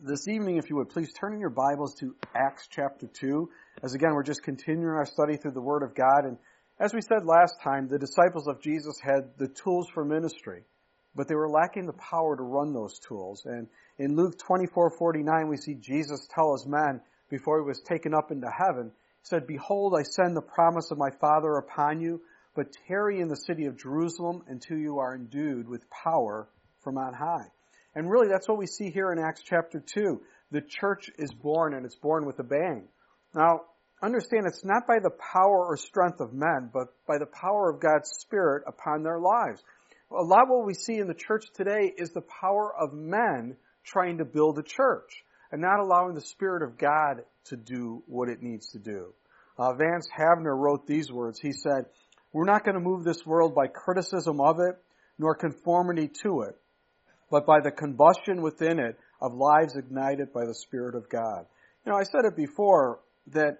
This evening, if you would, please turn in your Bibles to Acts chapter 2. As again, we're just continuing our study through the Word of God. And as we said last time, the disciples of Jesus had the tools for ministry, but they were lacking the power to run those tools. And in Luke 24:49, we see Jesus tell his men before he was taken up into heaven, he said, "Behold, I send the promise of my Father upon you, but tarry in the city of Jerusalem until you are endued with power from on high." And really, that's what we see here in Acts chapter 2. The church is born, and it's born with a bang. Now, understand, it's not by the power or strength of men, but by the power of God's Spirit upon their lives. A lot of what we see in the church today is the power of men trying to build a church and not allowing the Spirit of God to do what it needs to do. Vance Havner wrote these words. He said, "We're not going to move this world by criticism of it, nor conformity to it, but by the combustion within it of lives ignited by the Spirit of God." I said it before that,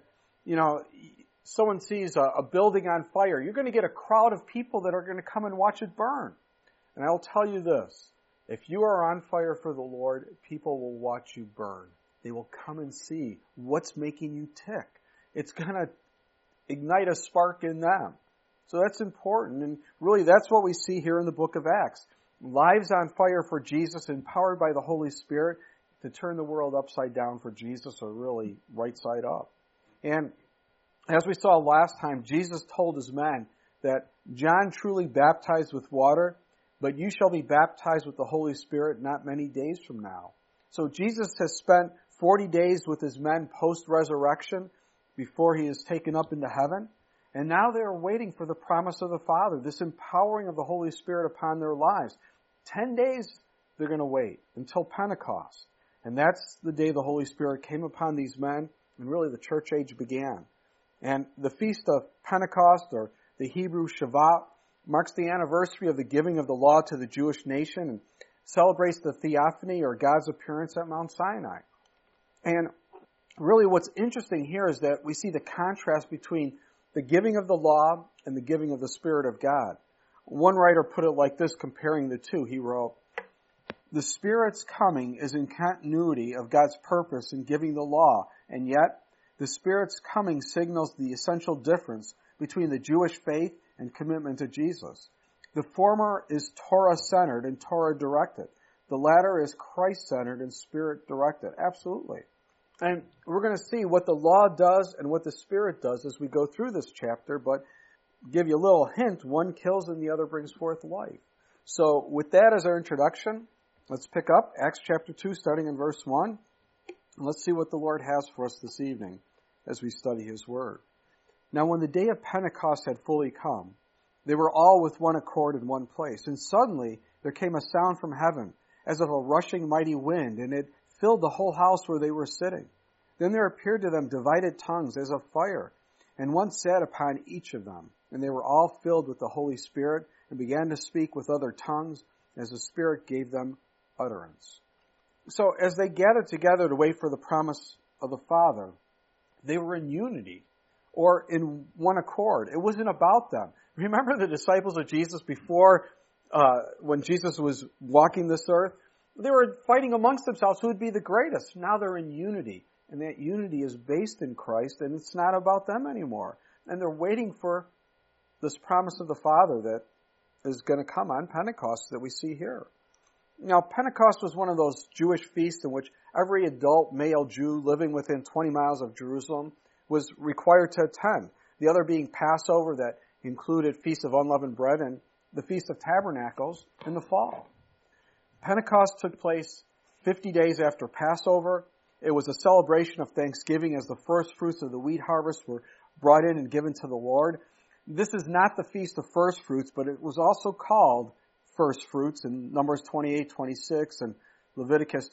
someone sees a building on fire. You're going to get a crowd of people that are going to come and watch it burn. And I'll tell you this, if you are on fire for the Lord, people will watch you burn. They will come and see what's making you tick. It's going to ignite a spark in them. So that's important. And really, that's what we see here in the book of Acts. Lives on fire for Jesus, empowered by the Holy Spirit to turn the world upside down for Jesus, or really right side up. And as we saw last time, Jesus told his men that John truly baptized with water, but you shall be baptized with the Holy Spirit not many days from now. So Jesus has spent 40 days with his men post-resurrection before he is taken up into heaven. And now they are waiting for the promise of the Father, this empowering of the Holy Spirit upon their lives. 10 days they're going to wait until Pentecost. And that's the day the Holy Spirit came upon these men, and really the church age began. And the Feast of Pentecost, or the Hebrew Shavuot, marks the anniversary of the giving of the law to the Jewish nation and celebrates the theophany, or God's appearance at Mount Sinai. And really what's interesting here is that we see the contrast between the giving of the law and the giving of the Spirit of God. One writer put it like this, comparing the two. He wrote, "The Spirit's coming is in continuity of God's purpose in giving the law, and yet the Spirit's coming signals the essential difference between the Jewish faith and commitment to Jesus. The former is Torah-centered and Torah-directed. The latter is Christ-centered and Spirit-directed." Absolutely. And we're going to see what the law does and what the Spirit does as we go through this chapter, but give you a little hint, one kills and the other brings forth life. So with that as our introduction, let's pick up Acts chapter 2, starting in verse 1. And let's see what the Lord has for us this evening as we study His Word. "Now when the day of Pentecost had fully come, they were all with one accord in one place. And suddenly there came a sound from heaven, as of a rushing mighty wind, and it filled the whole house where they were sitting. Then there appeared to them divided tongues as of fire, and one sat upon each of them. And they were all filled with the Holy Spirit, and began to speak with other tongues, as the Spirit gave them utterance." So as they gathered together to wait for the promise of the Father, they were in unity, or in one accord. It wasn't about them. Remember the disciples of Jesus before, when Jesus was walking this earth? They were fighting amongst themselves who would be the greatest. Now they're in unity, and that unity is based in Christ, and it's not about them anymore. And they're waiting for this promise of the Father that is going to come on Pentecost that we see here. Now, Pentecost was one of those Jewish feasts in which every adult male Jew living within 20 miles of Jerusalem was required to attend. The other being Passover, that included Feast of Unleavened Bread, and the Feast of Tabernacles in the fall. Pentecost took place 50 days after Passover. It was a celebration of thanksgiving as the first fruits of the wheat harvest were brought in and given to the Lord. This is not the Feast of First Fruits, but it was also called First Fruits in Numbers 28:26 and Leviticus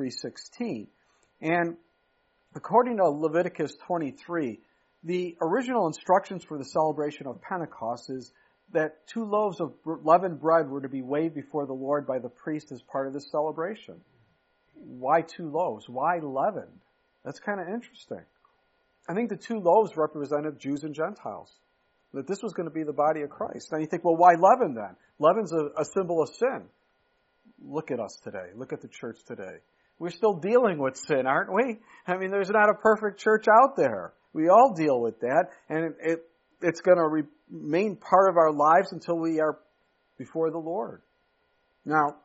23:16. And according to Leviticus 23, the original instructions for the celebration of Pentecost is that 2 loaves of leavened bread were to be waved before the Lord by the priest as part of the celebration. Why 2 loaves? Why leavened? That's kind of interesting. I think the 2 loaves represented Jews and Gentiles, that this was going to be the body of Christ. Now you think, well, why leaven then? Leaven's a symbol of sin. Look at us today. Look at the church today. We're still dealing with sin, aren't we? I mean, there's not a perfect church out there. We all deal with that, and it's going to remain part of our lives until we are before the Lord. Now,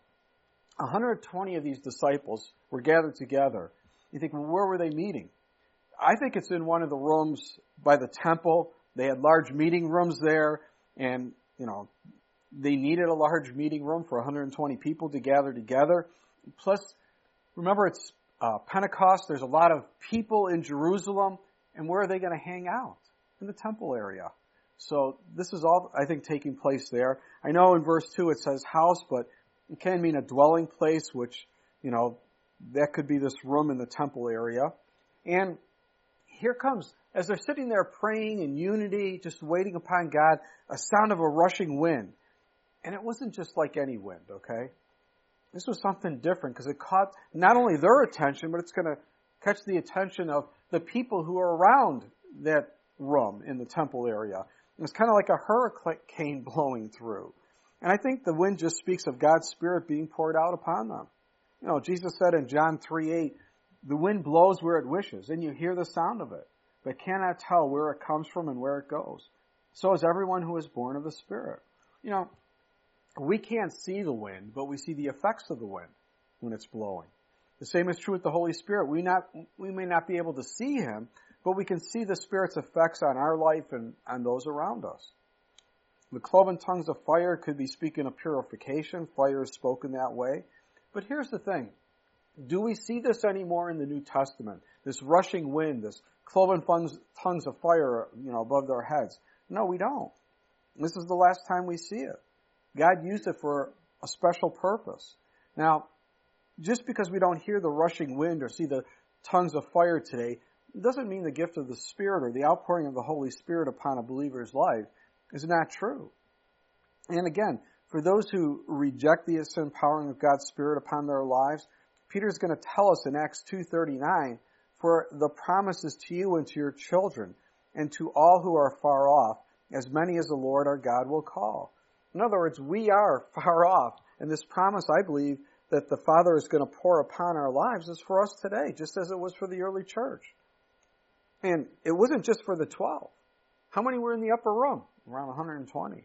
120 of these disciples were gathered together. You think, well, where were they meeting? I think it's in one of the rooms by the temple. They had large meeting rooms there, and, they needed a large meeting room for 120 people to gather together. Plus, remember, it's Pentecost. There's a lot of people in Jerusalem. And where are they going to hang out? In the temple area. So this is all, I think, taking place there. I know in verse 2 it says house, but it can mean a dwelling place, which, that could be this room in the temple area. And here comes, as they're sitting there praying in unity, just waiting upon God, a sound of a rushing wind. And it wasn't just like any wind, okay? This was something different because it caught not only their attention, but it's going to catch the attention of the people who are around that room in the temple area. It's kind of like a hurricane blowing through. And I think the wind just speaks of God's Spirit being poured out upon them. Jesus said in John 3:8, the wind blows where it wishes, and you hear the sound of it, but cannot tell where it comes from and where it goes. So is everyone who is born of the Spirit. We can't see the wind, but we see the effects of the wind when it's blowing. The same is true with the Holy Spirit. We may not be able to see Him, but we can see the Spirit's effects on our life and on those around us. The cloven tongues of fire could be speaking of purification. Fire is spoken that way. But here's the thing. Do we see this anymore in the New Testament? This rushing wind, this cloven tongues of fire, above their heads. No, we don't. This is the last time we see it. God used it for a special purpose. Now, just because we don't hear the rushing wind or see the tongues of fire today, it doesn't mean the gift of the Spirit or the outpouring of the Holy Spirit upon a believer's life is not true. And again, for those who reject the empowering of God's Spirit upon their lives, Peter's going to tell us in Acts 2:39, for the promise is to you and to your children and to all who are far off, as many as the Lord our God will call. In other words, we are far off. And this promise, I believe, that the Father is going to pour upon our lives is for us today, just as it was for the early church. And it wasn't just for the 12. How many were in the upper room? Around 120.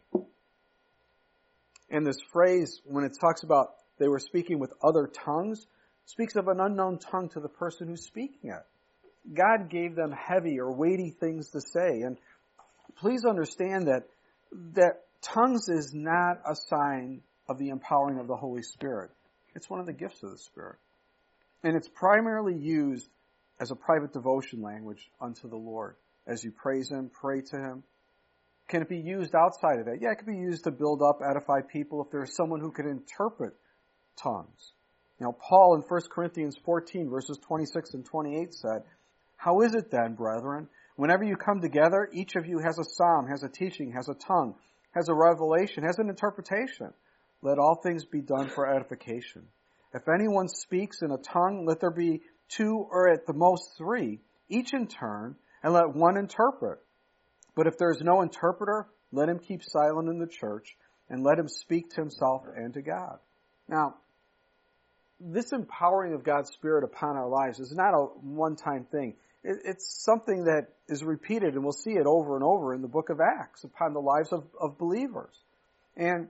And this phrase, when it talks about they were speaking with other tongues, speaks of an unknown tongue to the person who's speaking it. God gave them heavy or weighty things to say. And please understand that tongues is not a sign of the empowering of the Holy Spirit. It's one of the gifts of the Spirit. And it's primarily used as a private devotion language unto the Lord. As you praise Him, pray to Him. Can it be used outside of that? Yeah, it can be used to build up, edify people if there's someone who can interpret tongues. Paul in 1 Corinthians 14, verses 26 and 28 said, how is it then, brethren, whenever you come together, each of you has a psalm, has a teaching, has a tongue, has a revelation, has an interpretation. Let all things be done for edification. If anyone speaks in a tongue, let there be 2 or at the most 3, each in turn, and let one interpret. But if there is no interpreter, let him keep silent in the church, and let him speak to himself and to God. Now, this empowering of God's Spirit upon our lives is not a one-time thing. It's something that is repeated, and we'll see it over and over in the book of Acts upon the lives of believers. And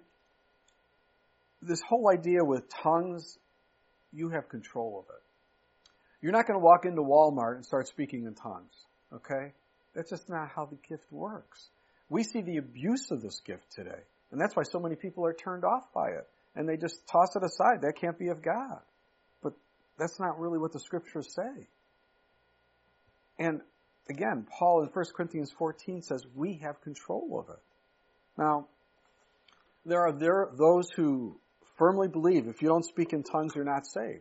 this whole idea with tongues, you have control of it. You're not going to walk into Walmart and start speaking in tongues, okay? That's just not how the gift works. We see the abuse of this gift today, and that's why so many people are turned off by it, and they just toss it aside. That can't be of God. But that's not really what the Scriptures say. And again, Paul in 1 Corinthians 14 says we have control of it. Now, there are those who firmly believe if you don't speak in tongues, you're not saved.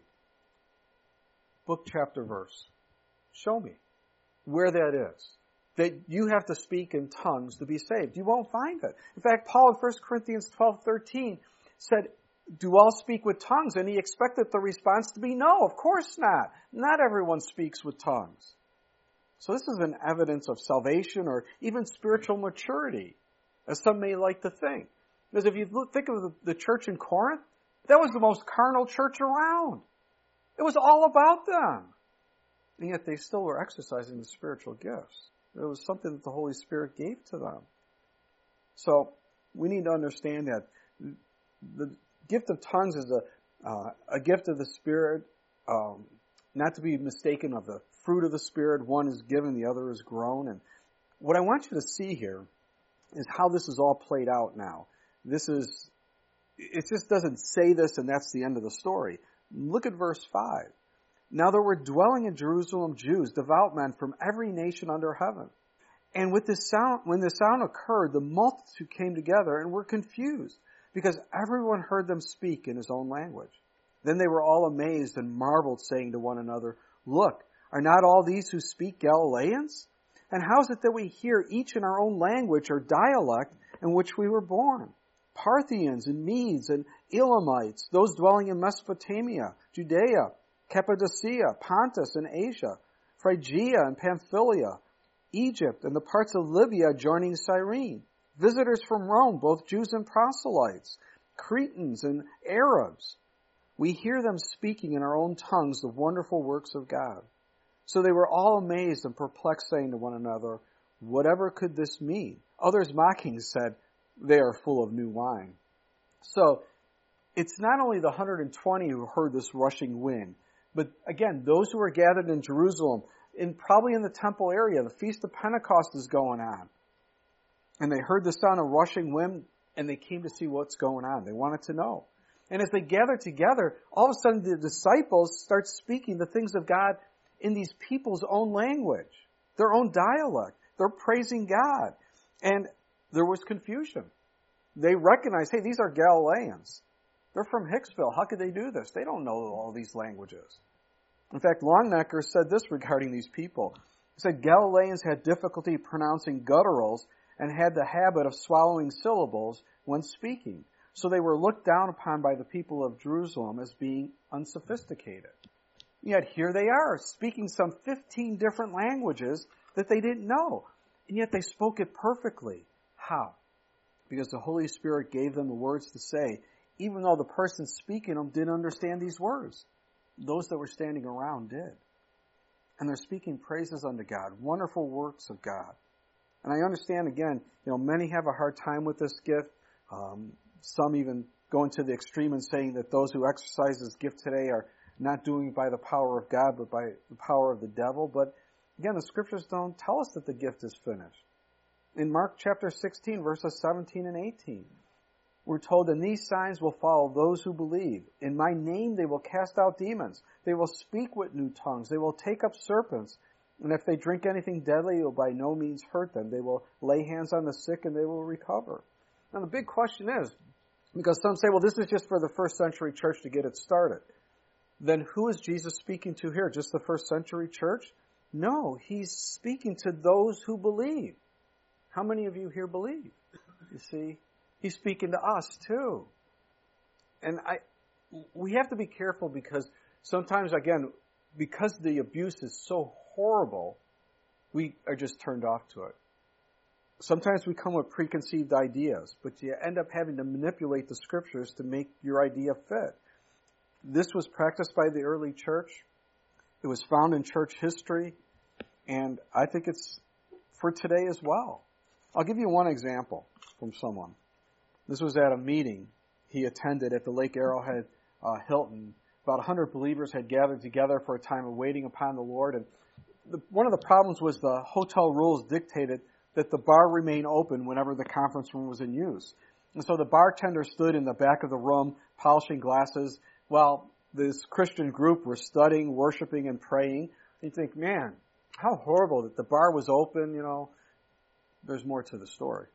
Book, chapter, verse. Show me where that is. That you have to speak in tongues to be saved. You won't find it. In fact, Paul in 1 Corinthians 12:13 said, do all speak with tongues? And he expected the response to be no, of course not. Not everyone speaks with tongues. So this is an evidence of salvation or even spiritual maturity, as some may like to think. Because if you think of the church in Corinth, that was the most carnal church around. It was all about them. And yet they still were exercising the spiritual gifts. It was something that the Holy Spirit gave to them. So we need to understand that the gift of tongues is a gift of the Spirit, not to be mistaken of the fruit of the Spirit. One is given, the other is grown. And what I want you to see here is how this is all played out now. It just doesn't say this and that's the end of the story. Look at verse 5. Now there were dwelling in Jerusalem Jews, devout men from every nation under heaven. And when this sound occurred, the multitude came together and were confused, because everyone heard them speak in his own language. Then they were all amazed and marveled, saying to one another, Look, are not all these who speak Galileans? And how is it that we hear each in our own language or dialect in which we were born? Parthians and Medes and Elamites, those dwelling in Mesopotamia, Judea, Cappadocia, Pontus and Asia, Phrygia and Pamphylia, Egypt and the parts of Libya adjoining Cyrene, visitors from Rome, both Jews and proselytes, Cretans and Arabs. We hear them speaking in our own tongues the wonderful works of God. So they were all amazed and perplexed, saying to one another, Whatever could this mean? Others mocking said, They are full of new wine. So it's not only the 120 who heard this rushing wind, but again, those who were gathered in Jerusalem, probably in the temple area, the Feast of Pentecost is going on. And they heard the sound of rushing wind, and they came to see what's going on. They wanted to know. And as they gathered together, all of a sudden the disciples start speaking the things of God in these people's own language, their own dialect. They're praising God. And there was confusion. They recognized, hey, these are Galileans. They're from Hicksville. How could they do this? They don't know all these languages. In fact, Longnecker said this regarding these people. He said Galileans had difficulty pronouncing gutturals and had the habit of swallowing syllables when speaking. So they were looked down upon by the people of Jerusalem as being unsophisticated. Yet here they are, speaking some 15 different languages that they didn't know. And yet they spoke it perfectly. How? Because the Holy Spirit gave them the words to say, even though the person speaking them didn't understand these words. Those that were standing around did. And they're speaking praises unto God, wonderful works of God. And I understand, again, many have a hard time with this gift. Some even going to the extreme and saying that those who exercise this gift today are not doing it by the power of God, but by the power of the devil. But again, the scriptures don't tell us that the gift is finished. In Mark chapter 16, verses 17 and 18, we're told, and these signs will follow those who believe. In my name they will cast out demons. They will speak with new tongues. They will take up serpents. And if they drink anything deadly, it will by no means hurt them. They will lay hands on the sick and they will recover. Now the big question is, because some say, well, this is just for the first century church to get it started. Then who is Jesus speaking to here? Just the first century church? No, he's speaking to those who believe. How many of you here believe? You see, he's speaking to us too. And we have to be careful because sometimes, again, because the abuse is so horrible, we are just turned off to it. Sometimes we come with preconceived ideas, but you end up having to manipulate the scriptures to make your idea fit. This was practiced by the early church. It was found in church history, and I think it's for today as well. I'll give you one example from someone. This was at a meeting he attended at the Lake Arrowhead Hilton. About 100 believers had gathered together for a time of waiting upon the Lord. And one of the problems was the hotel rules dictated that the bar remain open whenever the conference room was in use. And so the bartender stood in the back of the room polishing glasses while this Christian group were studying, worshiping, and praying. And you think, man, how horrible that the bar was open, There's more to the story.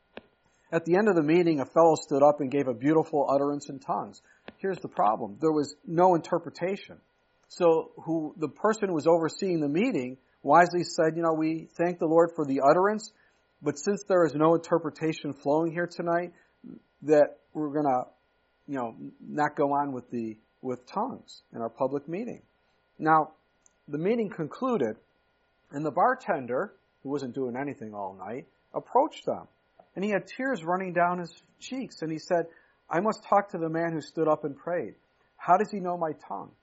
At the end of the meeting, a fellow stood up and gave a beautiful utterance in tongues. Here's the problem. There was no interpretation. So the person who was overseeing the meeting wisely said, we thank the Lord for the utterance, but since there is no interpretation flowing here tonight, that we're going to, not go on with tongues in our public meeting. Now, the meeting concluded, and the bartender, who wasn't doing anything all night, approached them. And he had tears running down his cheeks. And he said, I must talk to the man who stood up and prayed. How does he know my tongue?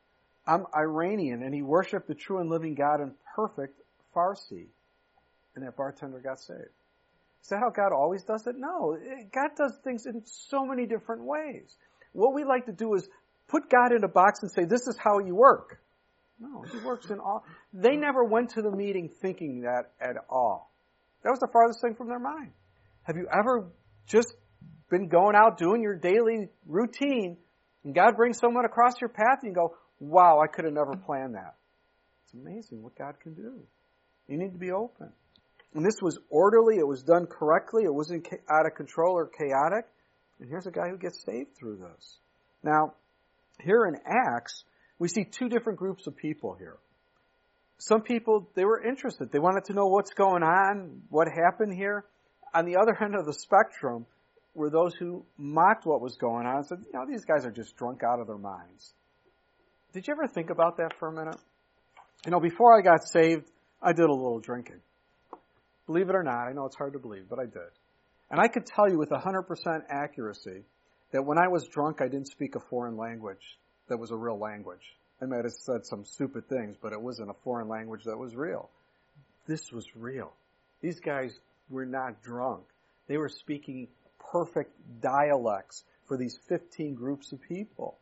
I'm Iranian, and he worshiped the true and living God in perfect Farsi. And that bartender got saved. Is that how God always does it? No. God does things in so many different ways. What we like to do is put God in a box and say, this is how you work. No, he works in all. They never went to the meeting thinking that at all. That was the farthest thing from their mind. Have you ever just been going out doing your daily routine and God brings someone across your path and you go, wow, I could have never planned that. It's amazing what God can do. You need to be open. And this was orderly. It was done correctly. It wasn't out of control or chaotic. And here's a guy who gets saved through this. Now, here in Acts, we see two different groups of people here. Some people, they were interested. They wanted to know what's going on, what happened here. On the other end of the spectrum were those who mocked what was going on and said, these guys are just drunk out of their minds. Did you ever think about that for a minute? Before I got saved, I did a little drinking. Believe it or not, I know it's hard to believe, but I did. And I could tell you with 100% accuracy that when I was drunk, I didn't speak a foreign language that was a real language. I might have said some stupid things, but it wasn't a foreign language that was real. This was real. These guys were not drunk. They were speaking perfect dialects for these 15 groups of people.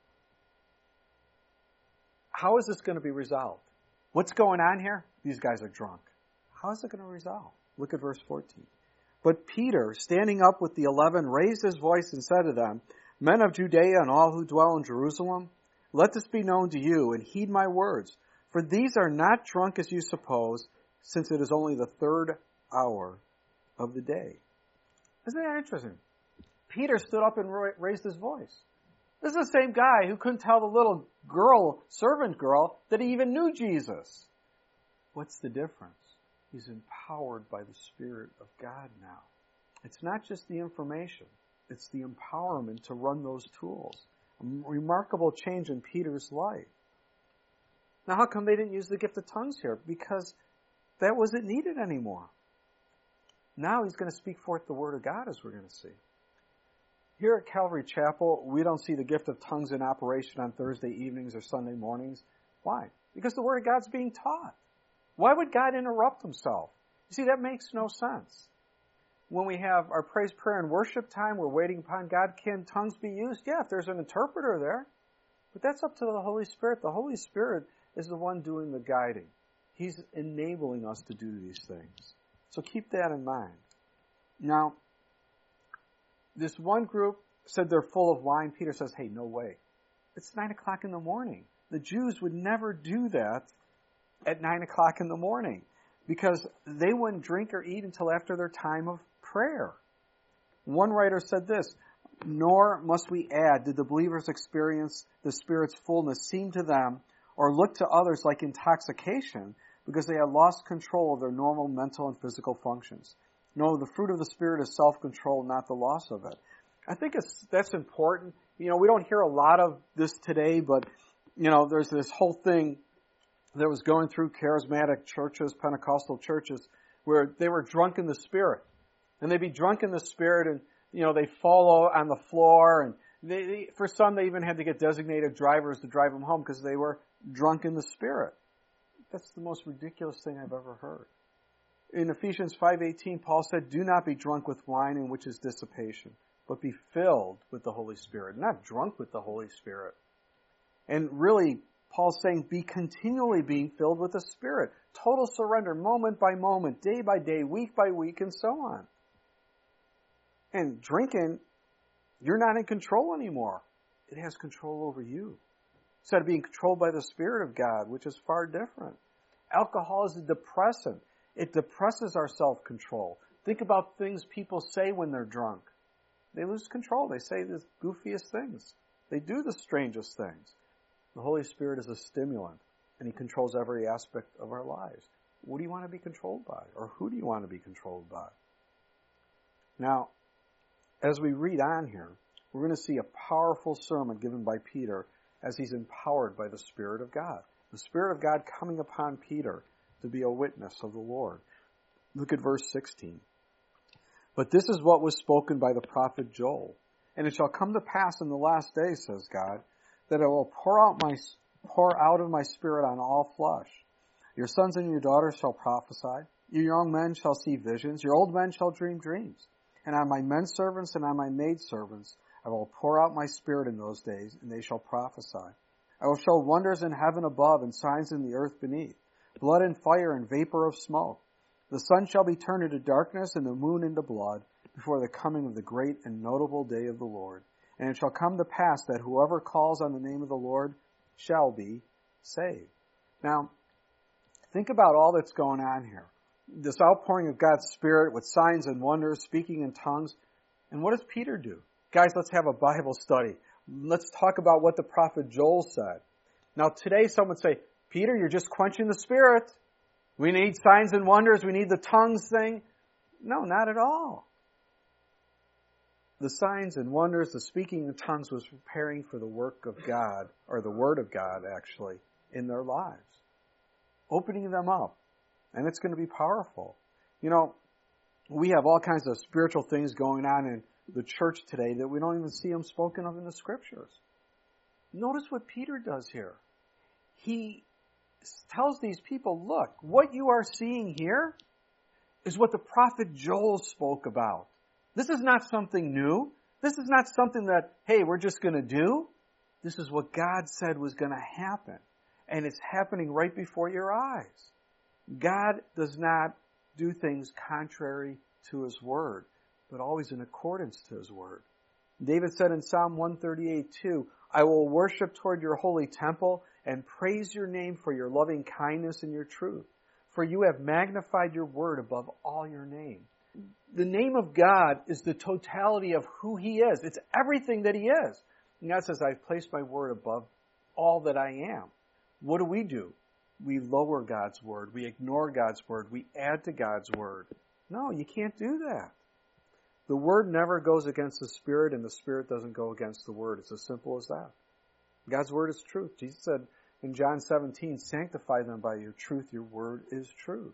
How is this going to be resolved? What's going on here? These guys are drunk. How is it going to resolve? Look at verse 14. But Peter, standing up with the 11, raised his voice and said to them, Men of Judea and all who dwell in Jerusalem, let this be known to you, and heed my words. For these are not drunk as you suppose, since it is only the 3rd hour of the day. Isn't that interesting? Peter stood up and raised his voice. This is the same guy who couldn't tell the little girl, servant girl, that he even knew Jesus. What's the difference? He's empowered by the Spirit of God now. It's not just the information. It's the empowerment to run those tools. A remarkable change in Peter's life. Now, how come they didn't use the gift of tongues here? Because that wasn't needed anymore. Now he's going to speak forth the Word of God, as we're going to see. Here at Calvary Chapel, we don't see the gift of tongues in operation on Thursday evenings or Sunday mornings. Why? Because the Word of God's being taught. Why would God interrupt himself? You see, that makes no sense. When we have our praise, prayer, and worship time, we're waiting upon God. Can tongues be used? Yeah, if there's an interpreter there. But that's up to the Holy Spirit. The Holy Spirit is the one doing the guiding. He's enabling us to do these things. So keep that in mind. Now, this one group said they're full of wine. Peter says, hey, no way. It's 9 o'clock in the morning. The Jews would never do that at 9 o'clock in the morning because they wouldn't drink or eat until after their time of prayer. One writer said this, nor must we add, did the believers experience the Spirit's fullness seem to them or look to others like intoxication because they had lost control of their normal mental and physical functions. No, the fruit of the Spirit is self-control, not the loss of it. I think that's important. We don't hear a lot of this today, but, there's this whole thing that was going through charismatic churches, Pentecostal churches, where they were drunk in the Spirit. And they'd be drunk in the Spirit and, they fall on the floor. And for some, they even had to get designated drivers to drive them home because they were drunk in the Spirit. That's the most ridiculous thing I've ever heard. In Ephesians 5:18, Paul said, do not be drunk with wine in which is dissipation, but be filled with the Holy Spirit, not drunk with the Holy Spirit. And really, Paul's saying, be continually being filled with the Spirit. Total surrender, moment by moment, day by day, week by week, and so on. And drinking, you're not in control anymore. It has control over you. Instead of being controlled by the Spirit of God, which is far different. Alcohol is a depressant. It depresses our self-control. Think about things people say when they're drunk. They lose control. They say the goofiest things. They do the strangest things. The Holy Spirit is a stimulant, and He controls every aspect of our lives. What do you want to be controlled by? Or who do you want to be controlled by? Now, as we read on here, we're going to see a powerful sermon given by Peter as he's empowered by the Spirit of God. The Spirit of God coming upon Peter to be a witness of the Lord. Look at verse 16. But this is what was spoken by the prophet Joel. And it shall come to pass in the last days, says God, that I will pour out my pour out of my Spirit on all flesh. Your sons and your daughters shall prophesy. Your young men shall see visions. Your old men shall dream dreams. And on my men servants and on my maid servants I will pour out my Spirit in those days, and they shall prophesy. I will show wonders in heaven above and signs in the earth beneath, blood and fire and vapor of smoke. The sun shall be turned into darkness and the moon into blood before the coming of the great and notable day of the Lord. And it shall come to pass that whoever calls on the name of the Lord shall be saved. Now, think about all that's going on here. This outpouring of God's Spirit with signs and wonders, speaking in tongues. And what does Peter do? Guys, let's have a Bible study. Let's talk about what the prophet Joel said. Now today some would say, Peter, you're just quenching the Spirit. We need signs and wonders. We need the tongues thing. No, not at all. The signs and wonders, the speaking in tongues was preparing for the work of God, or the Word of God actually, in their lives. Opening them up. And it's going to be powerful. You know, we have all kinds of spiritual things going on in the church today that we don't even see them spoken of in the Scriptures. Notice what Peter does here. He tells these people, look, what you are seeing here is what the prophet Joel spoke about. This is not something new. This is not something that, hey, we're just going to do. This is what God said was going to happen. And it's happening right before your eyes. God does not do things contrary to His Word, but always in accordance to His Word. David said in Psalm 138:2, I will worship toward your holy temple and praise your name for your loving kindness and your truth. For you have magnified your word above all your name. The name of God is the totality of who He is. It's everything that He is. And God says, I've placed my word above all that I am. What do? We lower God's word. We ignore God's word. We add to God's word. No, you can't do that. The word never goes against the Spirit, and the Spirit doesn't go against the word. It's as simple as that. God's word is truth. Jesus said in John 17, sanctify them by your truth. Your word is truth.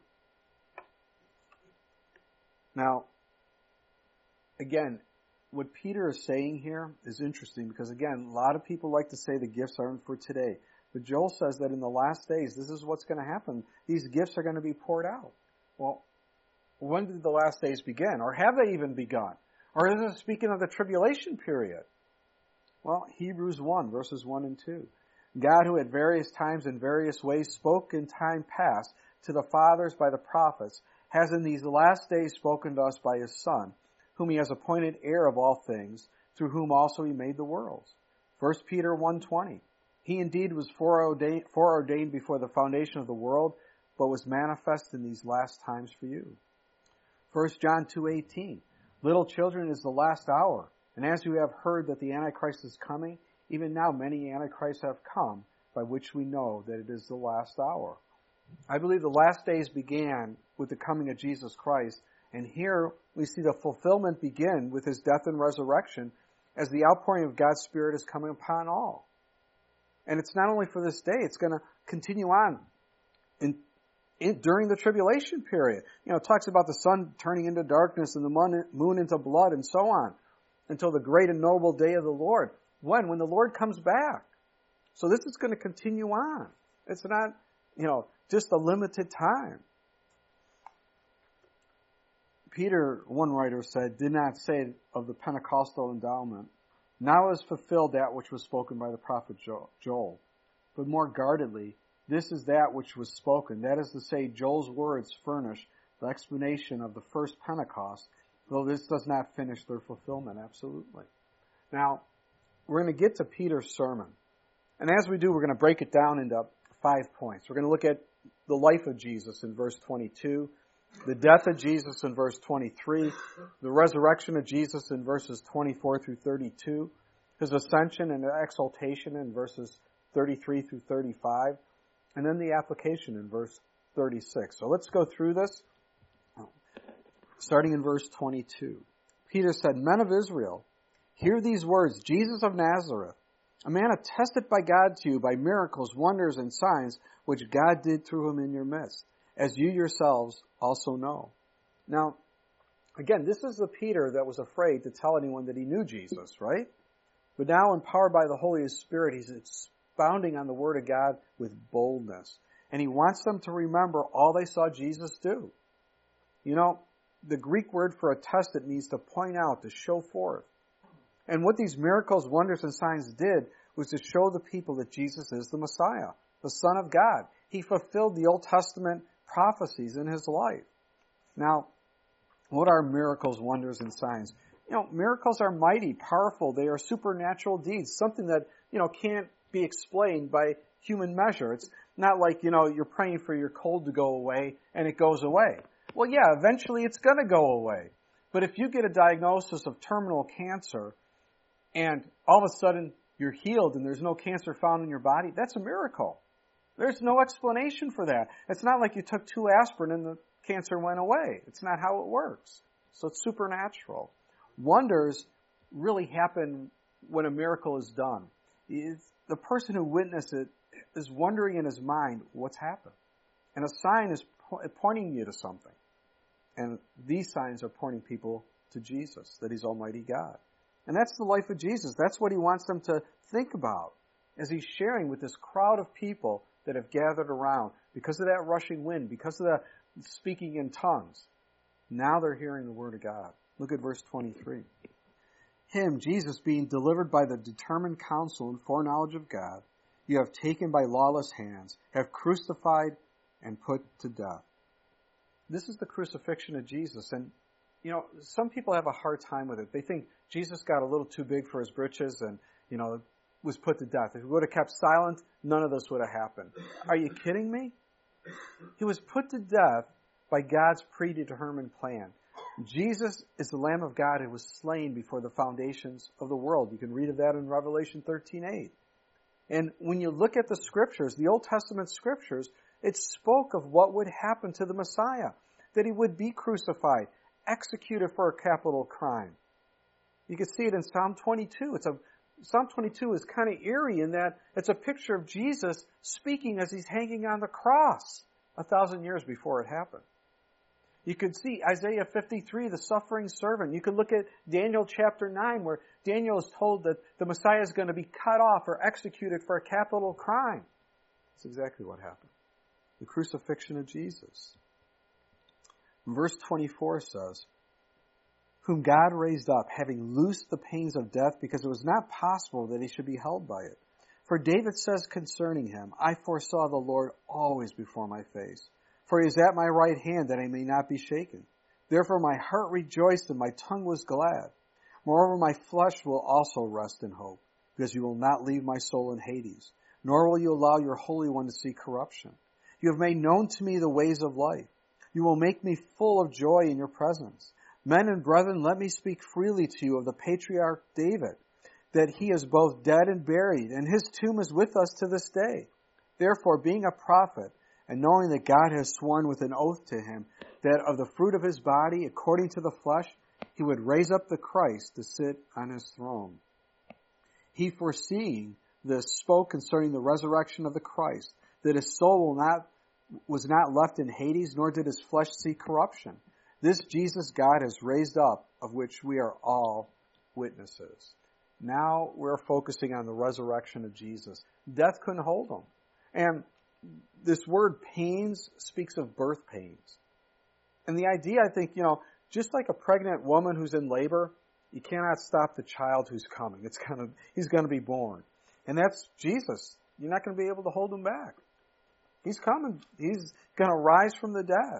Now, again, what Peter is saying here is interesting because, again, a lot of people like to say the gifts aren't for today. But Joel says that in the last days, this is what's going to happen. These gifts are going to be poured out. Well, when did the last days begin? Or have they even begun? Or is it speaking of the tribulation period? Well, Hebrews 1, verses 1 and 2. God, who at various times and various ways spoke in time past to the fathers by the prophets, has in these last days spoken to us by His Son, whom He has appointed heir of all things, through whom also He made the worlds. 1 Peter 1:20. He indeed was foreordained before the foundation of the world, but was manifest in these last times for you. 1 John 2:18. Little children, it is the last hour. And as you have heard that the Antichrist is coming, even now many Antichrists have come, by which we know that it is the last hour. I believe the last days began with the coming of Jesus Christ, and here we see the fulfillment begin with His death and resurrection as the outpouring of God's Spirit is coming upon all. And it's not only for this day, it's going to continue on during the tribulation period. You know, it talks about the sun turning into darkness and the moon into blood and so on, until the great and noble day of the Lord. When? When the Lord comes back. So this is going to continue on. It's not, just a limited time. Peter, one writer said, did not say of the Pentecostal endowment, now is fulfilled that which was spoken by the prophet Joel. But more guardedly, this is that which was spoken. That is to say, Joel's words furnish the explanation of the first Pentecost, though this does not finish their fulfillment, absolutely. Now, we're going to get to Peter's sermon. And as we do, we're going to break it down into 5 points. We're going to look at the life of Jesus in verse 22, the death of Jesus in verse 23, the resurrection of Jesus in verses 24 through 32, His ascension and exaltation in verses 33 through 35, and then the application in verse 36. So let's go through this, starting in verse 22. Peter said, Men of Israel, hear these words, Jesus of Nazareth, a man attested by God to you by miracles, wonders, and signs, which God did through Him in your midst, as you yourselves also know. Now, again, this is the Peter that was afraid to tell anyone that he knew Jesus, right? But now, empowered by the Holy Spirit, he's expounding on the Word of God with boldness. And he wants them to remember all they saw Jesus do. You know, the Greek word for attest, it means to point out, to show forth. And what these miracles, wonders, and signs did was to show the people that Jesus is the Messiah, the Son of God. He fulfilled the Old Testament prophecies in his life. Now, what are miracles, wonders, and signs? You know, miracles are mighty, powerful. They are supernatural deeds, something that, can't be explained by human measure. It's not like, you're praying for your cold to go away and it goes away. Well, yeah, eventually it's going to go away. But if you get a diagnosis of terminal cancer and all of a sudden you're healed and there's no cancer found in your body, that's a miracle. There's no explanation for that. It's not like you took 2 aspirin and the cancer went away. It's not how it works. So it's supernatural. Wonders really happen when a miracle is done. The person who witnessed it is wondering in his mind what's happened. And a sign is pointing you to something. And these signs are pointing people to Jesus, that he's Almighty God. And that's the life of Jesus. That's what he wants them to think about as he's sharing with this crowd of people that have gathered around because of that rushing wind, because of the speaking in tongues. Now they're hearing the word of God. Look at verse 23. Him, Jesus, being delivered by the determined counsel and foreknowledge of God, you have taken by lawless hands, have crucified and put to death. This is the crucifixion of Jesus. And, some people have a hard time with it. They think Jesus got a little too big for his britches and, was put to death. If he would have kept silent, none of this would have happened. Are you kidding me? He was put to death by God's predetermined plan. Jesus is the Lamb of God who was slain before the foundations of the world. You can read of that in Revelation 13:8. And when you look at the scriptures, the Old Testament scriptures, it spoke of what would happen to the Messiah, that he would be crucified, executed for a capital crime. You can see it in Psalm 22. Psalm 22 is kind of eerie in that it's a picture of Jesus speaking as he's hanging on the cross 1,000 years before it happened. You could see Isaiah 53, the suffering servant. You could look at Daniel chapter 9, where Daniel is told that the Messiah is going to be cut off or executed for a capital crime. That's exactly what happened. The crucifixion of Jesus. Verse 24 says, whom God raised up, having loosed the pains of death, because it was not possible that he should be held by it. For David says concerning him, I foresaw the Lord always before my face. For he is at my right hand, that I may not be shaken. Therefore my heart rejoiced, and my tongue was glad. Moreover, my flesh will also rest in hope, because you will not leave my soul in Hades, nor will you allow your Holy One to see corruption. You have made known to me the ways of life. You will make me full of joy in your presence. Men and brethren, let me speak freely to you of the patriarch David, that he is both dead and buried, and his tomb is with us to this day. Therefore, being a prophet, and knowing that God has sworn with an oath to him, that of the fruit of his body, according to the flesh, he would raise up the Christ to sit on his throne. He, foreseeing this, spoke concerning the resurrection of the Christ, that his soul was not left in Hades, nor did his flesh see corruption. This Jesus God has raised up, of which we are all witnesses. Now we're focusing on the resurrection of Jesus. Death couldn't hold him. And this word pains speaks of birth pains. And the idea, I think, just like a pregnant woman who's in labor, you cannot stop the child who's coming. He's going to be born. And that's Jesus. You're not going to be able to hold him back. He's coming. He's going to rise from the dead.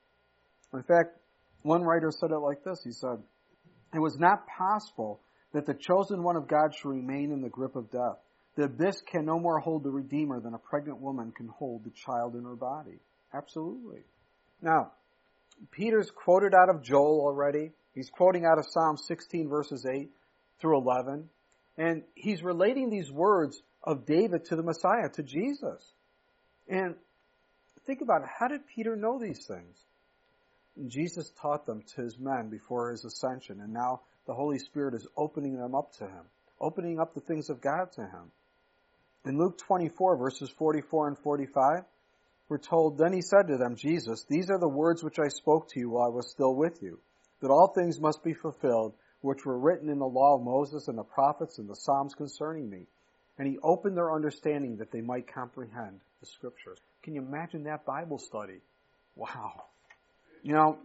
In fact, one writer said it like this. He said, it was not possible that the chosen one of God should remain in the grip of death. The abyss can no more hold the Redeemer than a pregnant woman can hold the child in her body. Absolutely. Now, Peter's quoted out of Joel already. He's quoting out of Psalm 16, verses 8 through 11. And he's relating these words of David to the Messiah, to Jesus. And think about it. How did Peter know these things? And Jesus taught them to his men before his ascension. And now the Holy Spirit is opening them up to him, opening up the things of God to him. In Luke 24, verses 44 and 45, we're told, then he said to them, Jesus, these are the words which I spoke to you while I was still with you, that all things must be fulfilled, which were written in the law of Moses and the prophets and the Psalms concerning me. And he opened their understanding that they might comprehend the Scriptures. Can you imagine that Bible study? Wow. You know,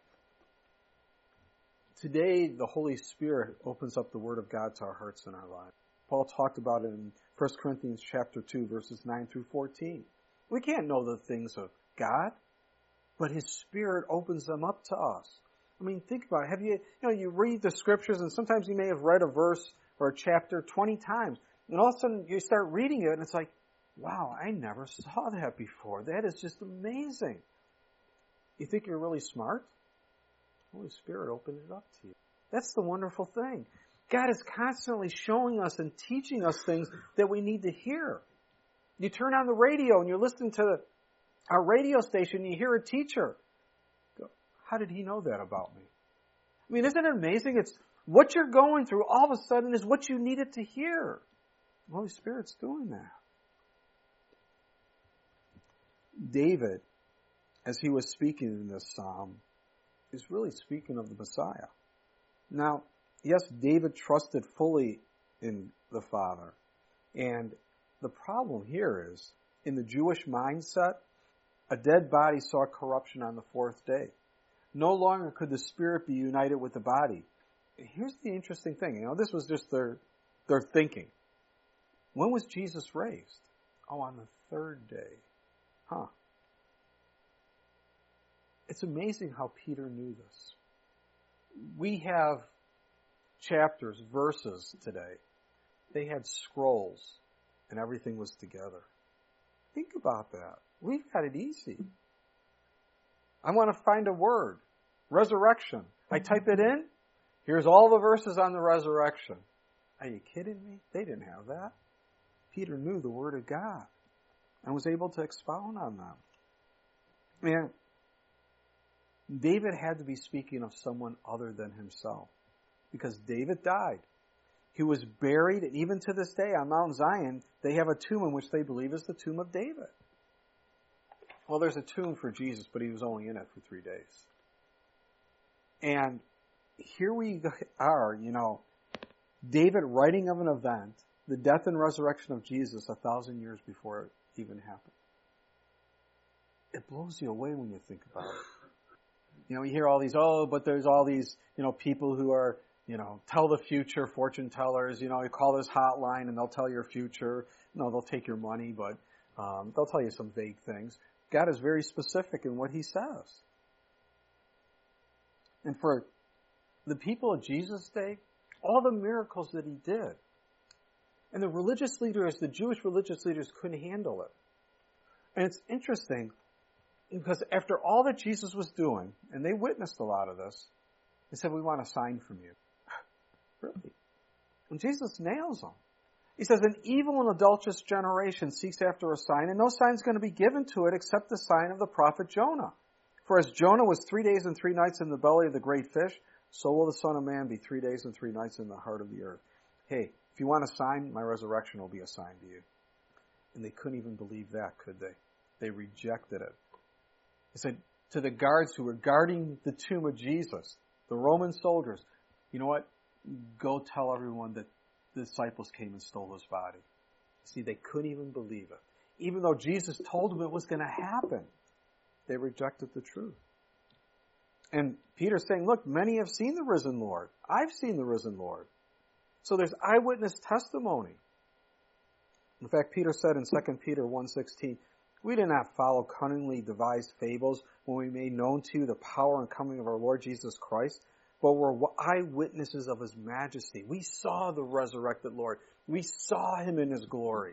today the Holy Spirit opens up the Word of God to our hearts and our lives. Paul talked about it in 1 Corinthians chapter 2, verses 9 through 14. We can't know the things of God, but His Spirit opens them up to us. I mean, think about it. Have you read the Scriptures, and sometimes you may have read a verse or a chapter 20 times, and all of a sudden you start reading it, and it's like, wow, I never saw that before. That is just amazing. You think you're really smart? The Holy Spirit opened it up to you. That's the wonderful thing. God is constantly showing us and teaching us things that we need to hear. You turn on the radio and you're listening to our radio station and you hear a teacher. Go, how did he know that about me? I mean, isn't it amazing? It's what you're going through all of a sudden is what you needed to hear. The Holy Spirit's doing that. David, as he was speaking in this psalm, is really speaking of the Messiah. Now, yes, David trusted fully in the Father. And the problem here is, in the Jewish mindset, a dead body saw corruption on the fourth day. No longer could the spirit be united with the body. And here's the interesting thing. This was just their thinking. When was Jesus raised? Oh, on the third day. Huh. It's amazing how Peter knew this. We have chapters, verses today. They had scrolls, and everything was together. Think about that. We've got it easy. I want to find a word. Resurrection. I type it in. Here's all the verses on the resurrection. Are you kidding me? They didn't have that. Peter knew the Word of God and was able to expound on them. And David had to be speaking of someone other than himself, because David died. He was buried, and even to this day on Mount Zion, they have a tomb in which they believe is the tomb of David. Well, there's a tomb for Jesus, but he was only in it for 3 days. And here we are, David writing of an event, the death and resurrection of Jesus 1,000 years before it even happened. It blows you away when you think about it. You hear all these, but there's all these, people who are, tell the future, fortune tellers, you call this hotline and they'll tell your future. No, they'll take your money, but they'll tell you some vague things. God is very specific in what He says. And for the people of Jesus' day, all the miracles that He did, and the religious leaders, the Jewish religious leaders, couldn't handle it. And it's interesting, because after all that Jesus was doing, and they witnessed a lot of this, they said, we want a sign from you. Really? And Jesus nails them. He says, an evil and adulterous generation seeks after a sign, and no sign is going to be given to it except the sign of the prophet Jonah. For as Jonah was 3 days and 3 nights in the belly of the great fish, so will the Son of Man be 3 days and 3 nights in the heart of the earth. Hey, if you want a sign, my resurrection will be a sign to you. And they couldn't even believe that, could they? They rejected it. He said to the guards who were guarding the tomb of Jesus, the Roman soldiers, you know what? Go tell everyone that the disciples came and stole his body. See, they couldn't even believe it. Even though Jesus told them it was going to happen, they rejected the truth. And Peter's saying, look, many have seen the risen Lord. I've seen the risen Lord. So there's eyewitness testimony. In fact, Peter said in 2 Peter 1:16, we did not follow cunningly devised fables when we made known to you the power and coming of our Lord Jesus Christ, but were eyewitnesses of His majesty. We saw the resurrected Lord. We saw Him in His glory.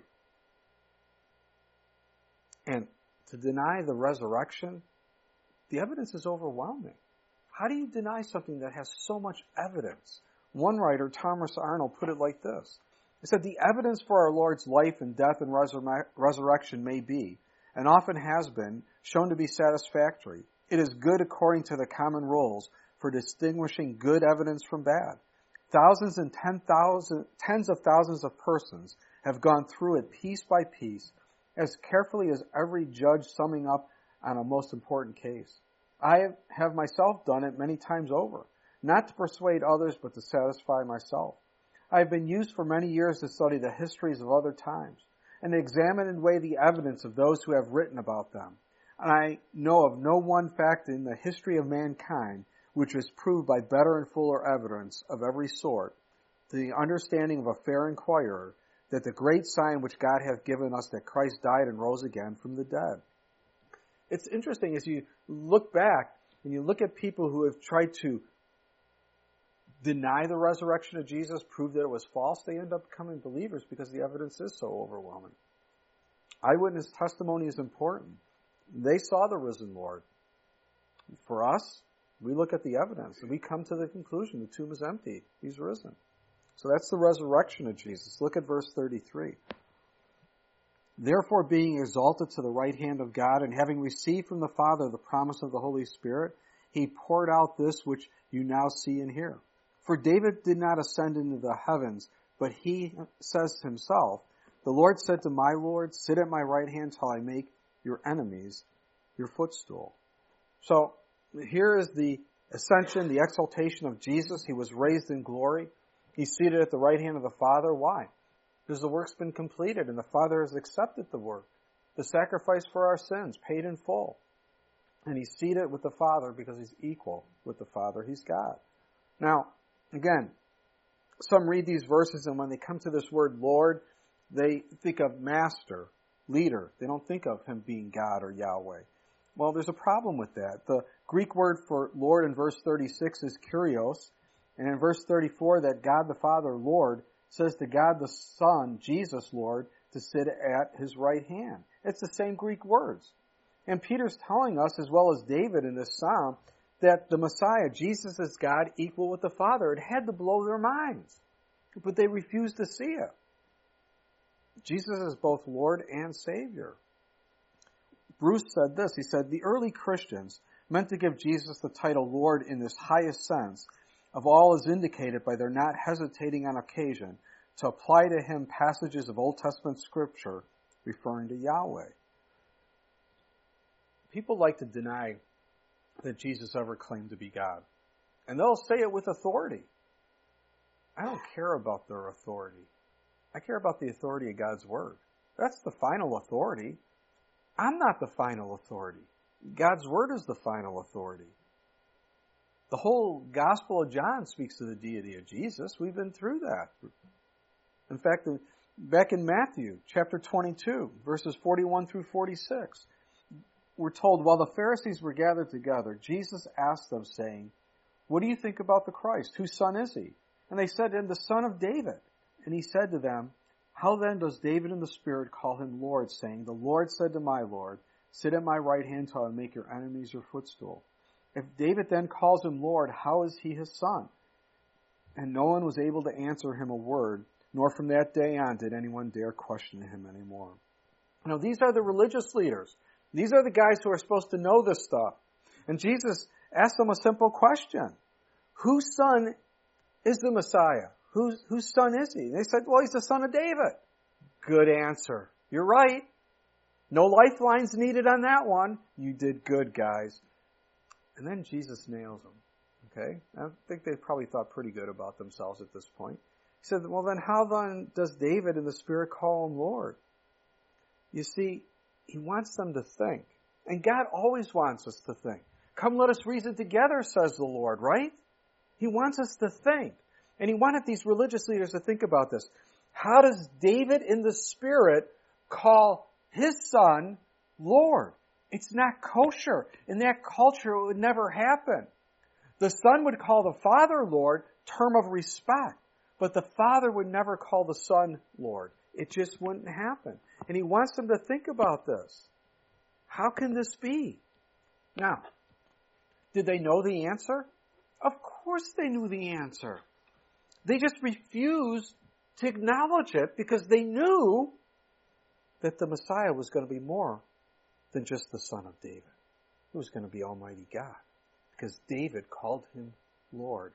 And to deny the resurrection, the evidence is overwhelming. How do you deny something that has so much evidence? One writer, Thomas Arnold, put it like this. He said, the evidence for our Lord's life and death and resurrection may be, and often has been, shown to be satisfactory. It is good according to the common rules for distinguishing good evidence from bad. Thousands and tens of thousands of persons have gone through it piece by piece, as carefully as every judge summing up on a most important case. I have myself done it many times over, not to persuade others, but to satisfy myself. I have been used for many years to study the histories of other times and to examine and weigh the evidence of those who have written about them. And I know of no one fact in the history of mankind which was proved by better and fuller evidence of every sort, to the understanding of a fair inquirer, that the great sign which God hath given us, that Christ died and rose again from the dead. It's interesting as you look back and you look at people who have tried to deny the resurrection of Jesus, prove that it was false, they end up becoming believers because the evidence is so overwhelming. Eyewitness testimony is important. They saw the risen Lord. For us, we look at the evidence and we come to the conclusion the tomb is empty. He's risen. So that's the resurrection of Jesus. Look at verse 33. Therefore, being exalted to the right hand of God, and having received from the Father the promise of the Holy Spirit, he poured out this which you now see and hear. For David did not ascend into the heavens, but he says himself, the Lord said to my Lord, sit at my right hand till I make your enemies your footstool. So here is the ascension, the exaltation of Jesus. He was raised in glory. He's seated at the right hand of the Father. Why? Because the work's been completed and the Father has accepted the work. The sacrifice for our sins, paid in full. And he's seated with the Father because he's equal with the Father. He's God. Now, again, some read these verses and when they come to this word Lord, they think of master, leader. They don't think of him being God or Yahweh. Well, there's a problem with that. The Greek word for Lord in verse 36 is kurios. And in verse 34, that God the Father, Lord, says to God the Son, Jesus, Lord, to sit at his right hand. It's the same Greek words. And Peter's telling us, as well as David in this psalm, that the Messiah, Jesus is God, equal with the Father. It had to blow their minds. But they refused to see it. Jesus is both Lord and Savior. Bruce said this. He said, the early Christians meant to give Jesus the title Lord in this highest sense of all is indicated by their not hesitating on occasion to apply to him passages of Old Testament Scripture referring to Yahweh. People like to deny that Jesus ever claimed to be God. And they'll say it with authority. I don't care about their authority. I care about the authority of God's Word. That's the final authority. I'm not the final authority. God's Word is the final authority. The whole Gospel of John speaks to the deity of Jesus. We've been through that. In fact, back in Matthew chapter 22, verses 41 through 46, we're told, while the Pharisees were gathered together, Jesus asked them, saying, what do you think about the Christ? Whose son is he? And they said to him, the son of David. And he said to them, how then does David in the Spirit call him Lord, saying, the Lord said to my Lord, sit at my right hand till I make your enemies your footstool. If David then calls him Lord, how is he his son? And no one was able to answer him a word, nor from that day on did anyone dare question him anymore. Now, these are the religious leaders. These are the guys who are supposed to know this stuff. And Jesus asked them a simple question. Whose son is the Messiah? Whose son is he? And they said, well, he's the son of David. Good answer. You're right. No lifelines needed on that one. You did good, guys. And then Jesus nails them. Okay? I think they probably thought pretty good about themselves at this point. He said, well, then how then does David in the Spirit call him Lord? You see, he wants them to think. And God always wants us to think. Come, let us reason together, says the Lord, right? He wants us to think. And he wanted these religious leaders to think about this. How does David in the Spirit call his son Lord? It's not kosher. In that culture, it would never happen. The son would call the father Lord, term of respect. But the father would never call the son Lord. It just wouldn't happen. And he wants them to think about this. How can this be? Now, did they know the answer? Of course they knew the answer. They just refused to acknowledge it because they knew that the Messiah was going to be more than just the son of David. It was going to be Almighty God because David called him Lord.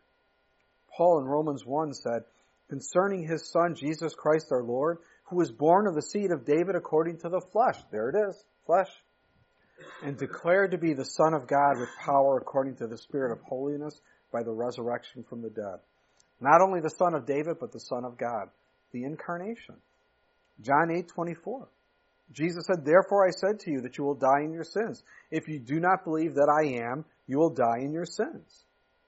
Paul in Romans 1 said, concerning his son, Jesus Christ our Lord, who was born of the seed of David according to the flesh. There it is, flesh. And declared to be the Son of God with power according to the Spirit of holiness by the resurrection from the dead. Not only the Son of David, but the Son of God, the incarnation. John 8:24. Jesus said, "Therefore I said to you that you will die in your sins. If you do not believe that I am, you will die in your sins."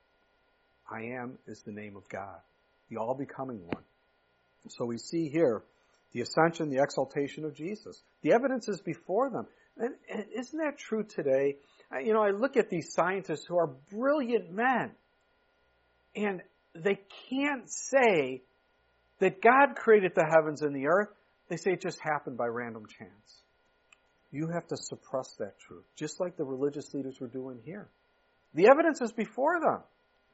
I am is the name of God, the all-becoming one. So we see here the ascension, the exaltation of Jesus. The evidence is before them. And isn't that true today? I look at these scientists who are brilliant men, and they can't say that God created the heavens and the earth. They say it just happened by random chance. You have to suppress that truth, just like the religious leaders were doing here. The evidence is before them,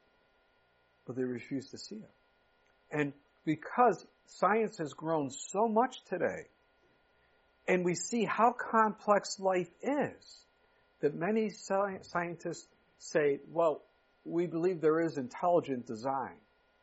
but they refuse to see it. And because science has grown so much today, and we see how complex life is, that many scientists say, well, we believe there is intelligent design,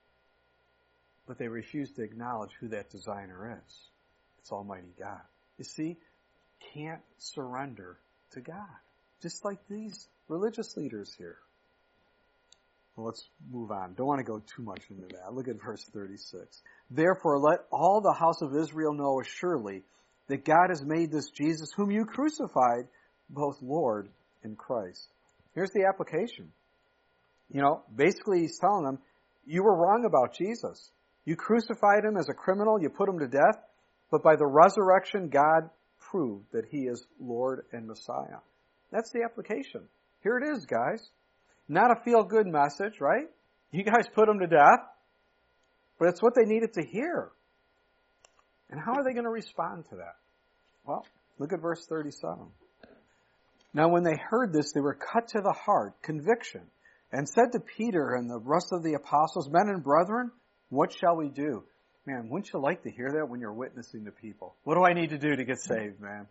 but they refuse to acknowledge who that designer is. It's Almighty God. You see, can't surrender to God, just like these religious leaders here. Well, let's move on. Don't want to go too much into that. Look at verse 36. "Therefore, let all the house of Israel know assuredly that God has made this Jesus, whom you crucified, both Lord and Christ." Here's the application. Basically he's telling them, you were wrong about Jesus. You crucified him as a criminal, you put him to death, but by the resurrection, God proved that he is Lord and Messiah. That's the application. Here it is, guys. Not a feel-good message, right? You guys put him to death, but it's what they needed to hear. And how are they going to respond to that? Well, look at verse 37. "Now when they heard this, they were cut to the heart, conviction, and said to Peter and the rest of the apostles, 'Men and brethren, what shall we do?'" Man, wouldn't you like to hear that when you're witnessing to people? What do I need to do to get saved, man?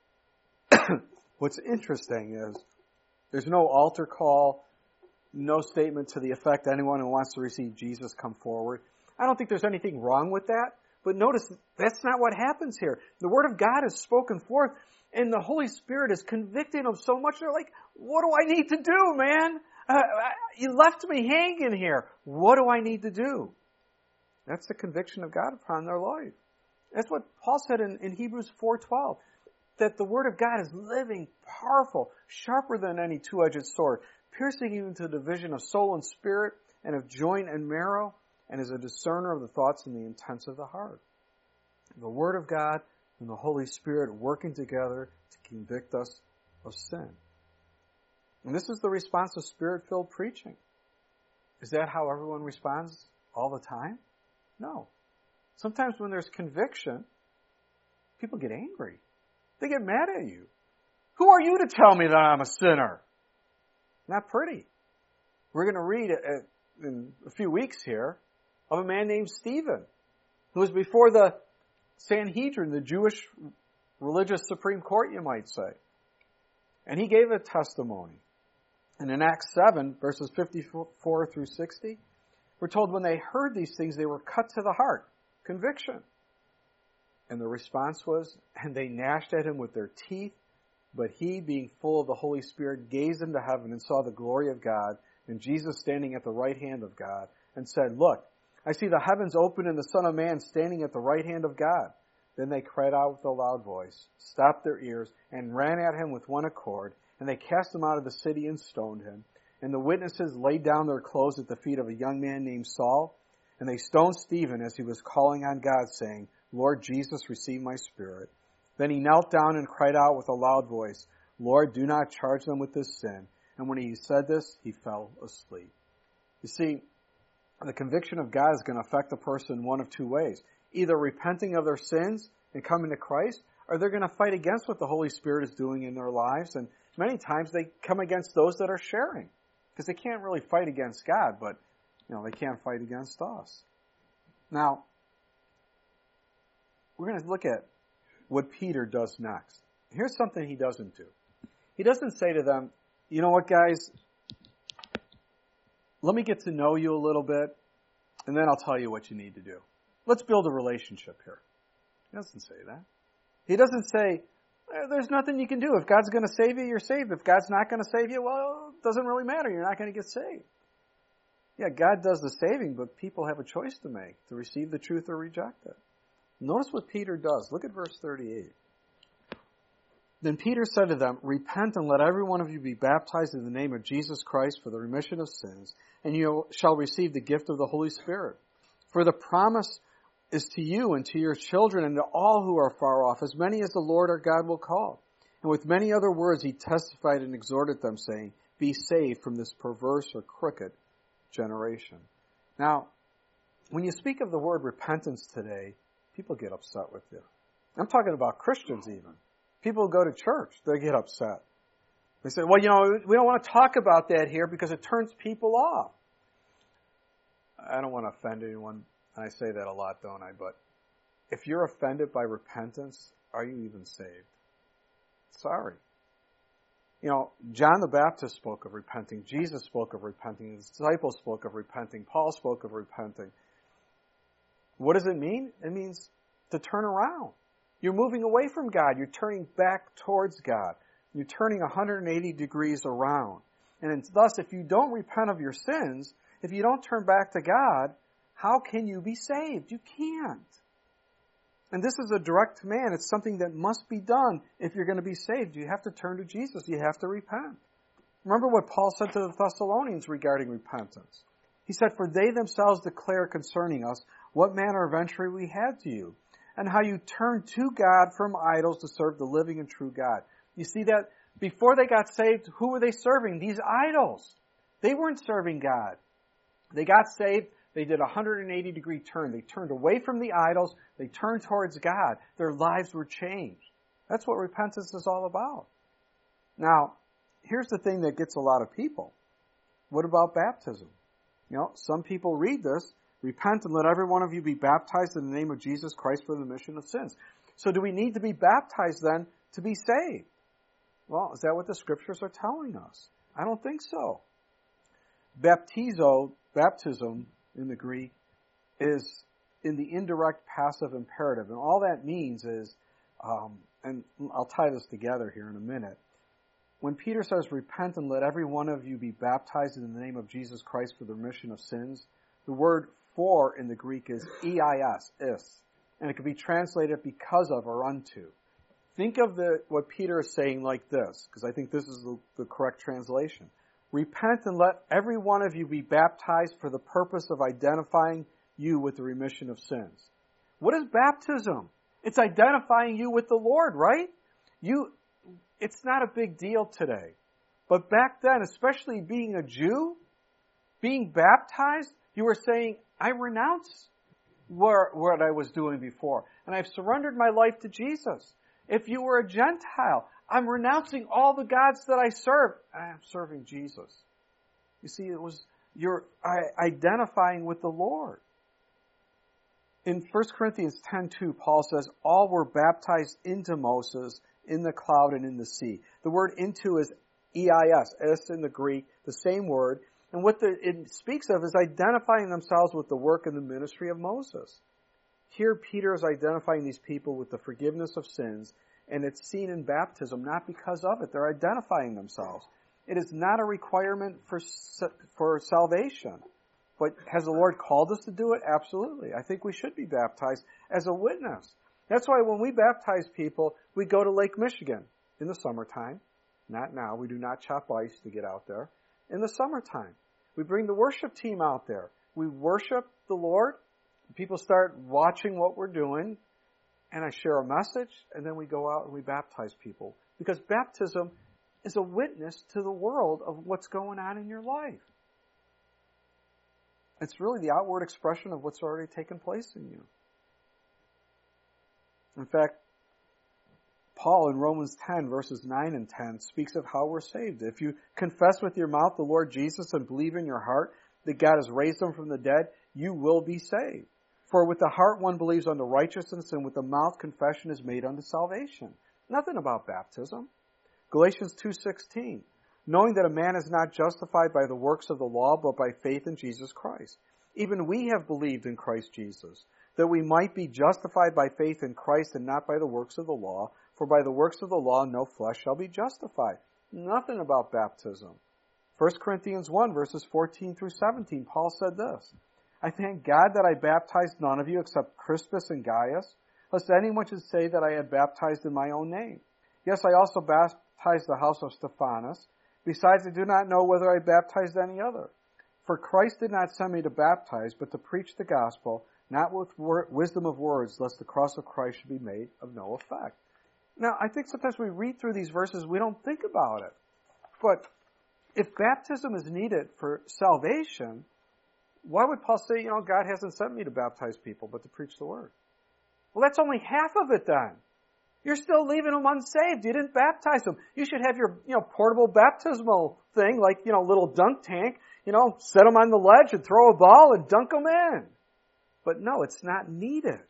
What's interesting is there's no altar call, no statement to the effect anyone who wants to receive Jesus come forward. I don't think there's anything wrong with that. But notice, that's not what happens here. The Word of God is spoken forth, and the Holy Spirit is convicting them so much, they're like, what do I need to do, man? You left me hanging here. What do I need to do? That's the conviction of God upon their life. That's what Paul said in Hebrews 4:12, that the Word of God is living, powerful, sharper than any two-edged sword, piercing even to the division of soul and spirit, and of joint and marrow, and is a discerner of the thoughts and the intents of the heart. The Word of God and the Holy Spirit working together to convict us of sin. And this is the response of Spirit-filled preaching. Is that how everyone responds all the time? No. Sometimes when there's conviction, people get angry. They get mad at you. Who are you to tell me that I'm a sinner? Not pretty. We're going to read in a few weeks here of a man named Stephen, who was before the Sanhedrin, the Jewish religious Supreme Court, you might say. And he gave a testimony. And in Acts 7, verses 54 through 60, we're told when they heard these things, they were cut to the heart. Conviction. And the response was, and they gnashed at him with their teeth, but he, being full of the Holy Spirit, gazed into heaven and saw the glory of God, and Jesus standing at the right hand of God, and said, "Look, I see the heavens open and the Son of Man standing at the right hand of God." Then they cried out with a loud voice, stopped their ears, and ran at him with one accord, and they cast him out of the city and stoned him. And the witnesses laid down their clothes at the feet of a young man named Saul, and they stoned Stephen as he was calling on God, saying, "Lord Jesus, receive my spirit." Then he knelt down and cried out with a loud voice, "Lord, do not charge them with this sin." And when he said this, he fell asleep. You see, the conviction of God is going to affect the person in one of two ways. Either repenting of their sins and coming to Christ, or they're going to fight against what the Holy Spirit is doing in their lives. And many times they come against those that are sharing, because they can't really fight against God, but they can't fight against us. Now, we're going to look at what Peter does next. Here's something he doesn't do. He doesn't say to them, "You know what, guys? Let me get to know you a little bit, and then I'll tell you what you need to do. Let's build a relationship here." He doesn't say that. He doesn't say, "There's nothing you can do. If God's going to save you, you're saved. If God's not going to save you, well, it doesn't really matter. You're not going to get saved." Yeah, God does the saving, but people have a choice to make, to receive the truth or reject it. Notice what Peter does. Look at verse 38. Then Peter said to them, repent and let every one of you be baptized in the name of Jesus Christ for the remission of sins, and you shall receive the gift of the Holy Spirit. For the promise is to you and to your children and to all who are far off, as many as the Lord our God will call. And with many other words he testified and exhorted them, saying, be saved from this perverse or crooked generation. Now, when you speak of the word repentance today, people get upset with you. I'm talking about Christians even. People who go to church, they get upset. They say, well, we don't want to talk about that here because it turns people off. I don't want to offend anyone, and I say that a lot, don't I? But if you're offended by repentance, are you even saved? Sorry. John the Baptist spoke of repenting. Jesus spoke of repenting. The disciples spoke of repenting. Paul spoke of repenting. What does it mean? It means to turn around. You're moving away from God. You're turning back towards God. You're turning 180 degrees around. And thus, if you don't repent of your sins, if you don't turn back to God, how can you be saved? You can't. And this is a direct command. It's something that must be done if you're going to be saved. You have to turn to Jesus. You have to repent. Remember what Paul said to the Thessalonians regarding repentance. He said, for they themselves declare concerning us what manner of entry we had to you, and how you turned to God from idols to serve the living and true God. You see that? Before they got saved, who were they serving? These idols. They weren't serving God. They got saved. They did a 180-degree turn. They turned away from the idols. They turned towards God. Their lives were changed. That's what repentance is all about. Now, here's the thing that gets a lot of people. What about baptism? Some people read this, repent and let every one of you be baptized in the name of Jesus Christ for the remission of sins. So do we need to be baptized then to be saved? Well, is that what the scriptures are telling us? I don't think so. Baptism in the Greek is in the indirect passive imperative. And all that means is, and I'll tie this together here in a minute. When Peter says, repent and let every one of you be baptized in the name of Jesus Christ for the remission of sins, the word for in the Greek is eis, is. And it can be translated because of or unto. Think of what Peter is saying like this, because I think this is the correct translation. Repent and let every one of you be baptized for the purpose of identifying you with the remission of sins. What is baptism? It's identifying you with the Lord, right? It's not a big deal today. But back then, especially being a Jew, being baptized, you were saying, I renounce what I was doing before, and I've surrendered my life to Jesus. If you were a Gentile, I'm renouncing all the gods that I serve, and I'm serving Jesus. You see, you're identifying with the Lord. In 1 Corinthians 10:2, Paul says, all were baptized into Moses in the cloud and in the sea. The word into is eis, es in the Greek, the same word. And what it speaks of is identifying themselves with the work and the ministry of Moses. Here, Peter is identifying these people with the forgiveness of sins, and it's seen in baptism, not because of it. They're identifying themselves. It is not a requirement for salvation. But has the Lord called us to do it? Absolutely. I think we should be baptized as a witness. That's why when we baptize people, we go to Lake Michigan in the summertime. Not now. We do not chop ice to get out there. In the summertime, we bring the worship team out there. We worship the Lord. People start watching what we're doing, and I share a message, and then we go out and we baptize people. Because baptism is a witness to the world of what's going on in your life. It's really the outward expression of what's already taken place in you. In fact, Paul in Romans 10, verses 9 and 10, speaks of how we're saved. If you confess with your mouth the Lord Jesus and believe in your heart that God has raised him from the dead, you will be saved. For with the heart one believes unto righteousness, and with the mouth confession is made unto salvation. Nothing about baptism. Galatians 2:16, knowing that a man is not justified by the works of the law, but by faith in Jesus Christ. Even we have believed in Christ Jesus, that we might be justified by faith in Christ and not by the works of the law. For by the works of the law no flesh shall be justified. Nothing about baptism. 1 Corinthians 1, verses 14 through 17, Paul said this, I thank God that I baptized none of you except Crispus and Gaius, lest anyone should say that I had baptized in my own name. Yes, I also baptized the house of Stephanas. Besides, I do not know whether I baptized any other. For Christ did not send me to baptize, but to preach the gospel, not with wisdom of words, lest the cross of Christ should be made of no effect. Now, I think sometimes we read through these verses, we don't think about it. But if baptism is needed for salvation, why would Paul say, God hasn't sent me to baptize people, but to preach the word? Well, that's only half of it then. You're still leaving them unsaved. You didn't baptize them. You should have your, portable baptismal thing, like, little dunk tank, set them on the ledge and throw a ball and dunk them in. But no, it's not needed.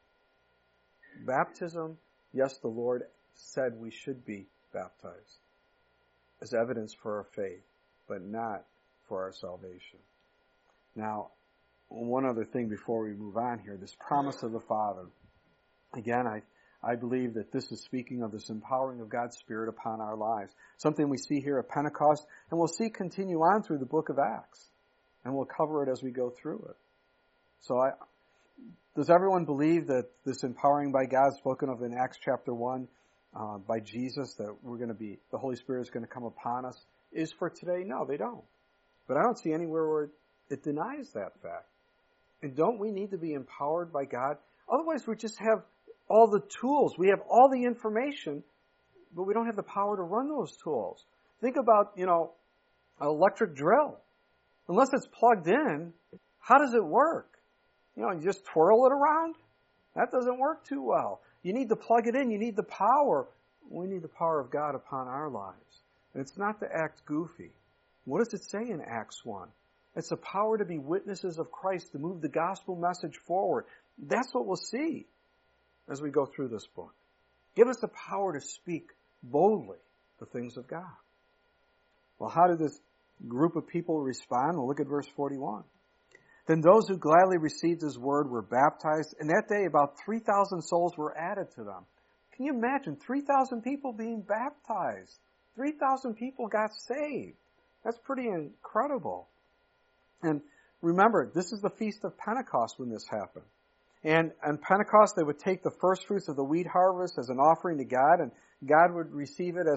Baptism, yes, the Lord said we should be baptized as evidence for our faith, but not for our salvation. Now, one other thing before we move on here, this promise of the Father. Again, I believe that this is speaking of this empowering of God's Spirit upon our lives. Something we see here at Pentecost, and we'll see continue on through the book of Acts. And we'll cover it as we go through it. So does everyone believe that this empowering by God spoken of in Acts chapter 1 by Jesus, that the Holy Spirit is going to come upon us, is for today? No, they don't. But I don't see anywhere where it denies that fact. And don't we need to be empowered by God? Otherwise we just have all the tools. We have all the information, but we don't have the power to run those tools. Think about, an electric drill. Unless it's plugged in, how does it work? You just twirl it around? That doesn't work too well. You need to plug it in. You need the power. We need the power of God upon our lives. And it's not to act goofy. What does it say in Acts 1? It's the power to be witnesses of Christ, to move the gospel message forward. That's what we'll see as we go through this book. Give us the power to speak boldly the things of God. Well, how did this group of people respond? Well, look at verse 41. Then those who gladly received his word were baptized, and that day about 3,000 souls were added to them. Can you imagine 3,000 people being baptized? 3,000 people got saved. That's pretty incredible. And remember, this is the Feast of Pentecost when this happened. And on Pentecost, they would take the first fruits of the wheat harvest as an offering to God, and God would receive it as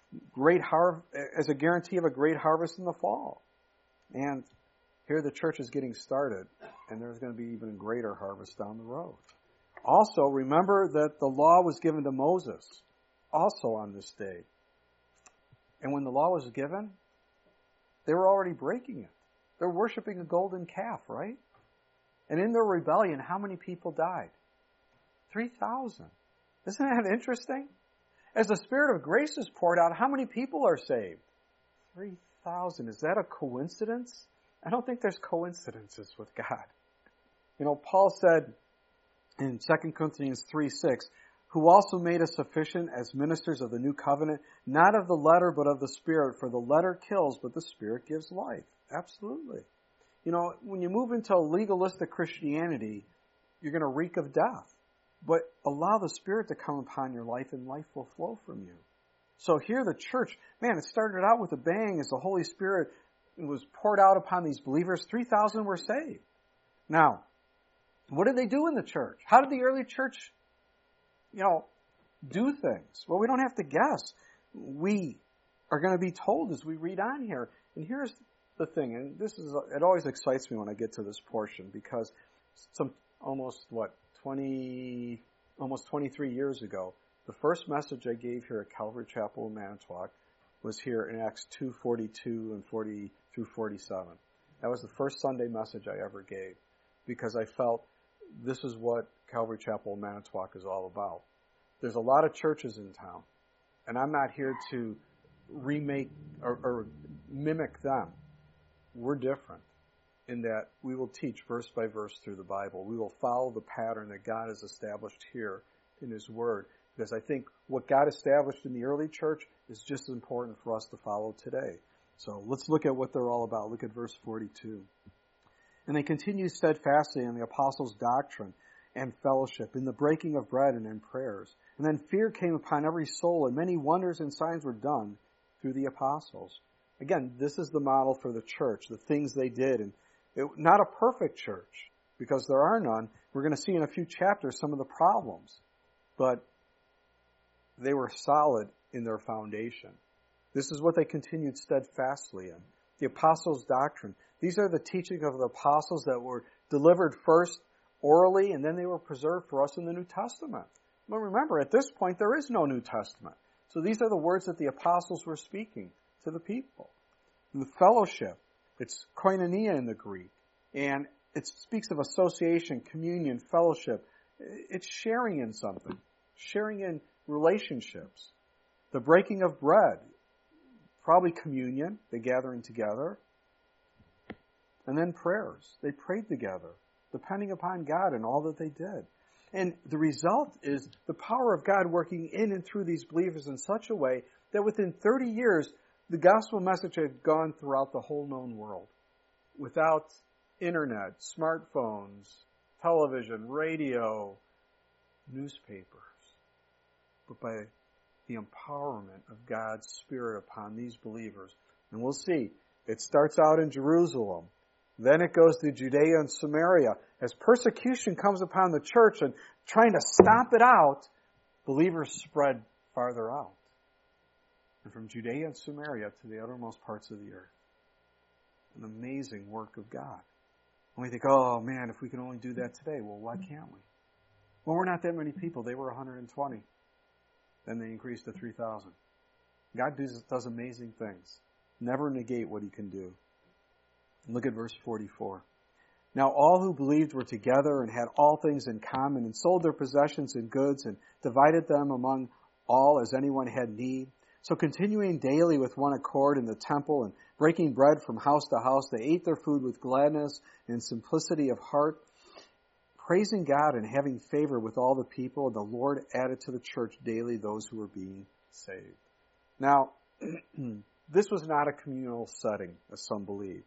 a guarantee of a great harvest in the fall. And here the church is getting started, and there's going to be even a greater harvest down the road. Also, remember that the law was given to Moses, also on this day. And when the law was given, they were already breaking it. They're worshiping a golden calf, right? And in their rebellion, how many people died? 3,000. Isn't that interesting? As the Spirit of grace is poured out, how many people are saved? 3,000. Is that a coincidence? I don't think there's coincidences with God. Paul said in 2 Corinthians 3:6, who also made us sufficient as ministers of the new covenant, not of the letter, but of the Spirit. For the letter kills, but the Spirit gives life. Absolutely. When you move into legalistic Christianity, you're going to reek of death. But allow the Spirit to come upon your life, and life will flow from you. So here the church, it started out with a bang as the Holy Spirit was poured out upon these believers. 3,000 were saved. Now, what did they do in the church? How did the early church, do things? Well, we don't have to guess. We are going to be told as we read on here. And here's the thing, and it always excites me when I get to this portion, because almost 23 years ago, the first message I gave here at Calvary Chapel in Manitowoc was here in Acts 2:42 and 40 through 47. That was the first Sunday message I ever gave, because I felt this is what Calvary Chapel in Manitowoc is all about. There's a lot of churches in town, and I'm not here to remake or mimic them. We're different in that we will teach verse by verse through the Bible. We will follow the pattern that God has established here in His Word, because I think what God established in the early church is just as important for us to follow today. So let's look at what they're all about. Look at verse 42. And they continued steadfastly in the apostles' doctrine and fellowship, in the breaking of bread and in prayers. And then fear came upon every soul, and many wonders and signs were done through the apostles. Again, this is the model for the church, the things they did. And not a perfect church, because there are none. We're going to see in a few chapters some of the problems. But they were solid in their foundation. This is what they continued steadfastly in. The apostles' doctrine. These are the teaching of the apostles that were delivered first orally, and then they were preserved for us in the New Testament. But remember, at this point, there is no New Testament. So these are the words that the apostles were speaking to the people. And the fellowship, it's koinonia in the Greek, and it speaks of association, communion, fellowship. It's sharing in something, sharing in relationships. The breaking of bread, probably communion, the gathering together. And then prayers. They prayed together, depending upon God and all that they did. And the result is the power of God working in and through these believers in such a way that within 30 years, the gospel message had gone throughout the whole known world. Without internet, smartphones, television, radio, newspapers. But by the empowerment of God's Spirit upon these believers. And we'll see, it starts out in Jerusalem. Then it goes to Judea and Samaria. As persecution comes upon the church and trying to stomp it out, believers spread farther out. And from Judea and Samaria to the uttermost parts of the earth. An amazing work of God. And we think, oh man, if we can only do that today, well, why can't we? Well, we're not that many people. They were 120. Then they increased to 3,000. God does amazing things. Never negate what He can do. Look at verse 44. Now all who believed were together and had all things in common and sold their possessions and goods and divided them among all as anyone had need. So continuing daily with one accord in the temple and breaking bread from house to house, they ate their food with gladness and simplicity of heart, praising God and having favor with all the people. And the Lord added to the church daily those who were being saved. Now, this was not a communal setting, as some believe.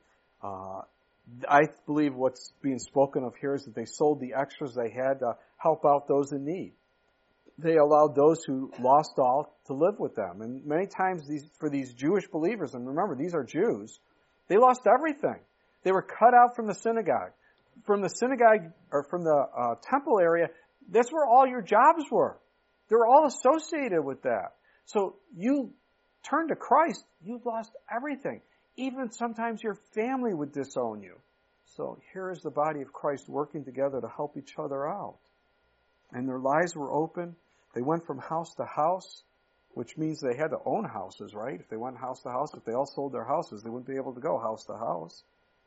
I believe what's being spoken of here is that they sold the extras they had to help out those in need. They allowed those who lost all to live with them. And many times for these Jewish believers, and remember, these are Jews, they lost everything. They were cut out from the synagogue. From the synagogue, or from the temple area, that's where all your jobs were. They were all associated with that. So you turn to Christ, you've lost everything. Even sometimes your family would disown you. So here is the body of Christ working together to help each other out. And their lives were open. They went from house to house, which means they had to own houses, right? If they went house to house, if they all sold their houses, they wouldn't be able to go house to house.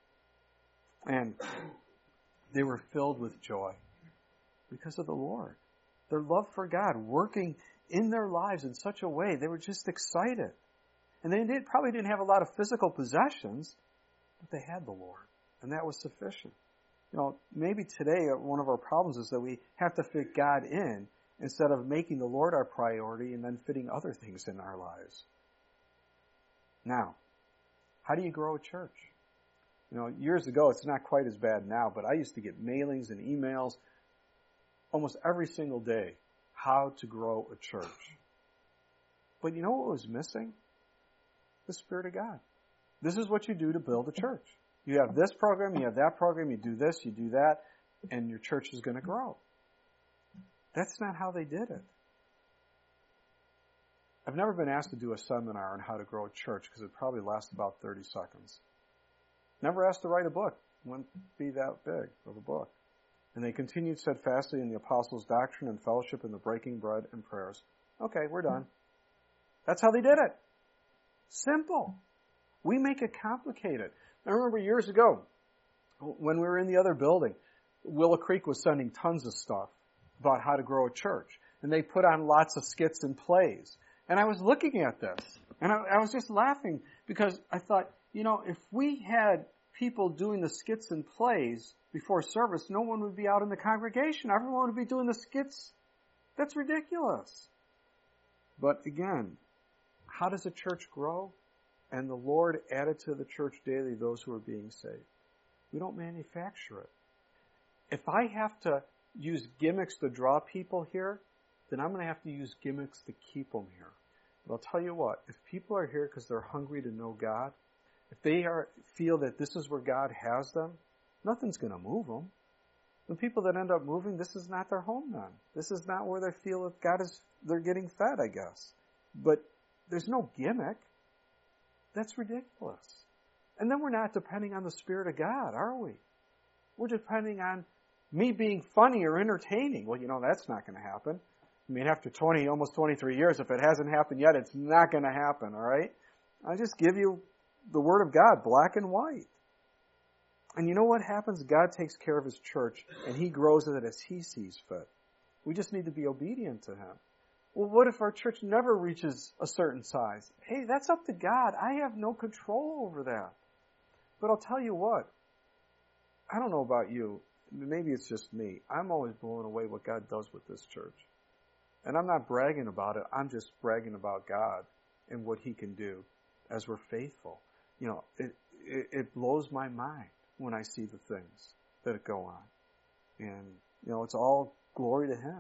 And they were filled with joy because of the Lord. Their love for God working in their lives in such a way, they were just excited. And they probably didn't have a lot of physical possessions, but they had the Lord. And that was sufficient. You know, maybe today one of our problems is that we have to fit God in instead of making the Lord our priority and then fitting other things in our lives. Now, how do you grow a church? You know, years ago, it's not quite as bad now, but I used to get mailings and emails almost every single day, how to grow a church. But you know what was missing? The Spirit of God. This is what you do to build a church. You have this program, you have that program, you do this, you do that, and your church is going to grow. That's not how they did it. I've never been asked to do a seminar on how to grow a church because it probably lasts about 30 seconds. Never asked to write a book. It wouldn't be that big of a book. And they continued steadfastly in the apostles' doctrine and fellowship and the breaking bread and prayers. Okay, we're done. That's how they did it. Simple. We make it complicated. I remember years ago, when we were in the other building, Willow Creek was sending tons of stuff about how to grow a church. And they put on lots of skits and plays. And I was looking at this, and I was just laughing because I thought, you know, if we had people doing the skits and plays before service, no one would be out in the congregation. Everyone would be doing the skits. That's ridiculous. But again, how does a church grow? And the Lord added to the church daily those who are being saved. We don't manufacture it. If I have to use gimmicks to draw people here, then I'm going to have to use gimmicks to keep them here. But I'll tell you what, if people are here because they're hungry to know God, if they feel that this is where God has them, nothing's going to move them. The people that end up moving, this is not their home then. This is not where they feel that they're getting fed, I guess. But there's no gimmick. That's ridiculous. And then we're not depending on the Spirit of God, are we? We're depending on me being funny or entertaining. Well, that's not going to happen. I mean, after almost 23 years, if it hasn't happened yet, it's not going to happen, all right? I just give you the Word of God, black and white. And you know what happens? God takes care of His church, and He grows it as He sees fit. We just need to be obedient to Him. Well, what if our church never reaches a certain size? Hey, that's up to God. I have no control over that. But I'll tell you what. I don't know about you. Maybe it's just me. I'm always blown away what God does with this church. And I'm not bragging about it. I'm just bragging about God and what He can do as we're faithful. It blows my mind when I see the things that go on. And, it's all glory to Him.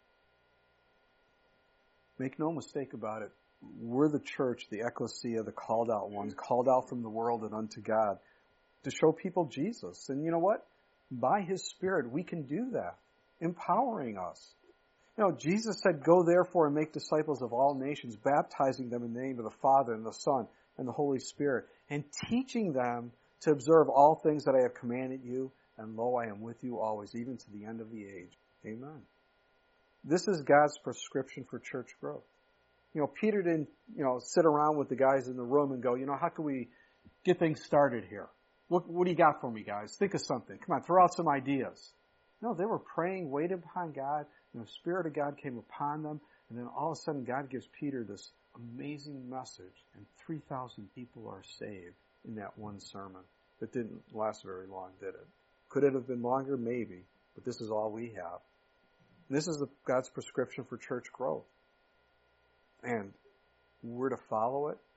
Make no mistake about it. We're the church, the ecclesia, the called out ones, called out from the world and unto God to show people Jesus. And you know what? By His Spirit, we can do that, empowering us. Jesus said, "Go therefore and make disciples of all nations, baptizing them in the name of the Father and the Son and the Holy Spirit, and teaching them to observe all things that I have commanded you, and lo, I am with you always, even to the end of the age." Amen. This is God's prescription for church growth. Peter didn't, sit around with the guys in the room and go, how can we get things started here? What do you got for me, guys? Think of something. Come on, throw out some ideas. No, they were praying, waiting upon God, and the Spirit of God came upon them, and then all of a sudden God gives Peter this amazing message, and 3,000 people are saved in that one sermon. That didn't last very long, did it? Could it have been longer? Maybe, but this is all we have. And this is God's prescription for church growth. And we're to follow it.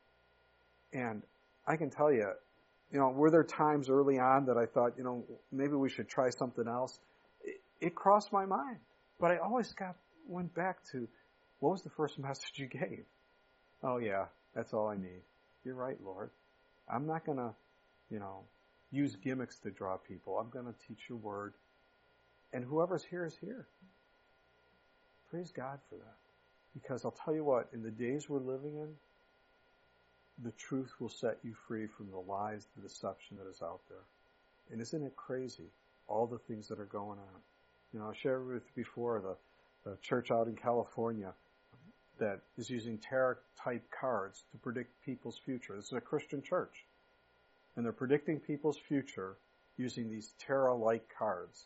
And I can tell you, were there times early on that I thought, maybe we should try something else? It crossed my mind. But I always went back to, what was the first message you gave? Oh yeah, that's all I need. You're right, Lord. I'm not going to, use gimmicks to draw people. I'm going to teach your word. And whoever's here is here. Praise God for that. Because I'll tell you what, in the days we're living in, the truth will set you free from the lies, the deception that is out there. And isn't it crazy, all the things that are going on? I shared with you before the church out in California that is using tarot-type cards to predict people's future. This is a Christian church. And they're predicting people's future using these tarot-like cards.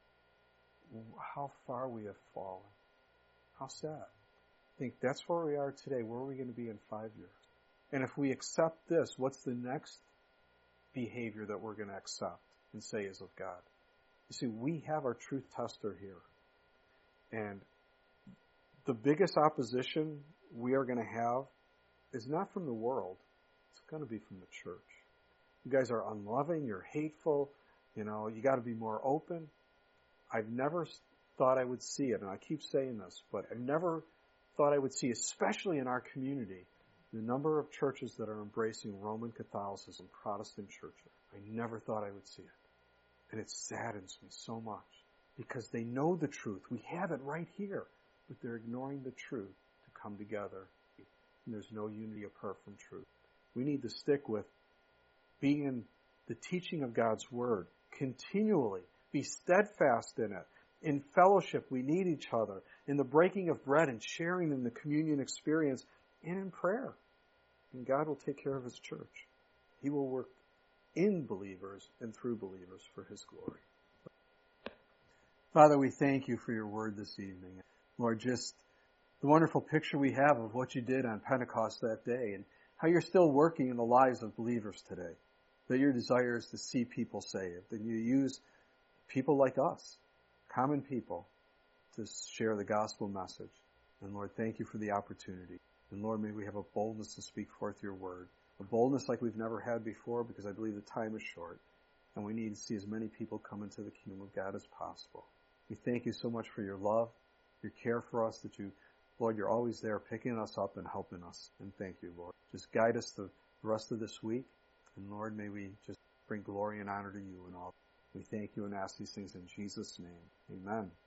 How far we have fallen. How sad. I think that's where we are today. Where are we going to be in 5 years? And if we accept this, what's the next behavior that we're going to accept and say is of God? You see, we have our truth tester here. And the biggest opposition we are going to have is not from the world. It's going to be from the church. You guys are unloving. You're hateful. You got to be more open. I've never thought I would see it, and I keep saying this, but I've never thought I would see, especially in our community, the number of churches that are embracing Roman Catholicism, Protestant churches. I never thought I would see it. And it saddens me so much because they know the truth. We have it right here, but they're ignoring the truth to come together. And there's no unity apart from truth. We need to stick with being in the teaching of God's Word continually. Be steadfast in it. In fellowship, we need each other. In the breaking of bread and sharing in the communion experience and in prayer. And God will take care of His church. He will work in believers and through believers for His glory. Father, we thank You for Your word this evening. Lord, just the wonderful picture we have of what You did on Pentecost that day and how You're still working in the lives of believers today. That Your desire is to see people saved. And You use people like us, common people, to share the gospel message. And Lord, thank You for the opportunity. And Lord, may we have a boldness to speak forth Your word. A boldness like we've never had before because I believe the time is short. And we need to see as many people come into the kingdom of God as possible. We thank You so much for Your love, Your care for us, that You Lord, you're always there picking us up and helping us. And thank you, Lord. Just guide us the rest of this week. And Lord, may we just bring glory and honor to you and all. We thank you and ask these things in Jesus' name. Amen.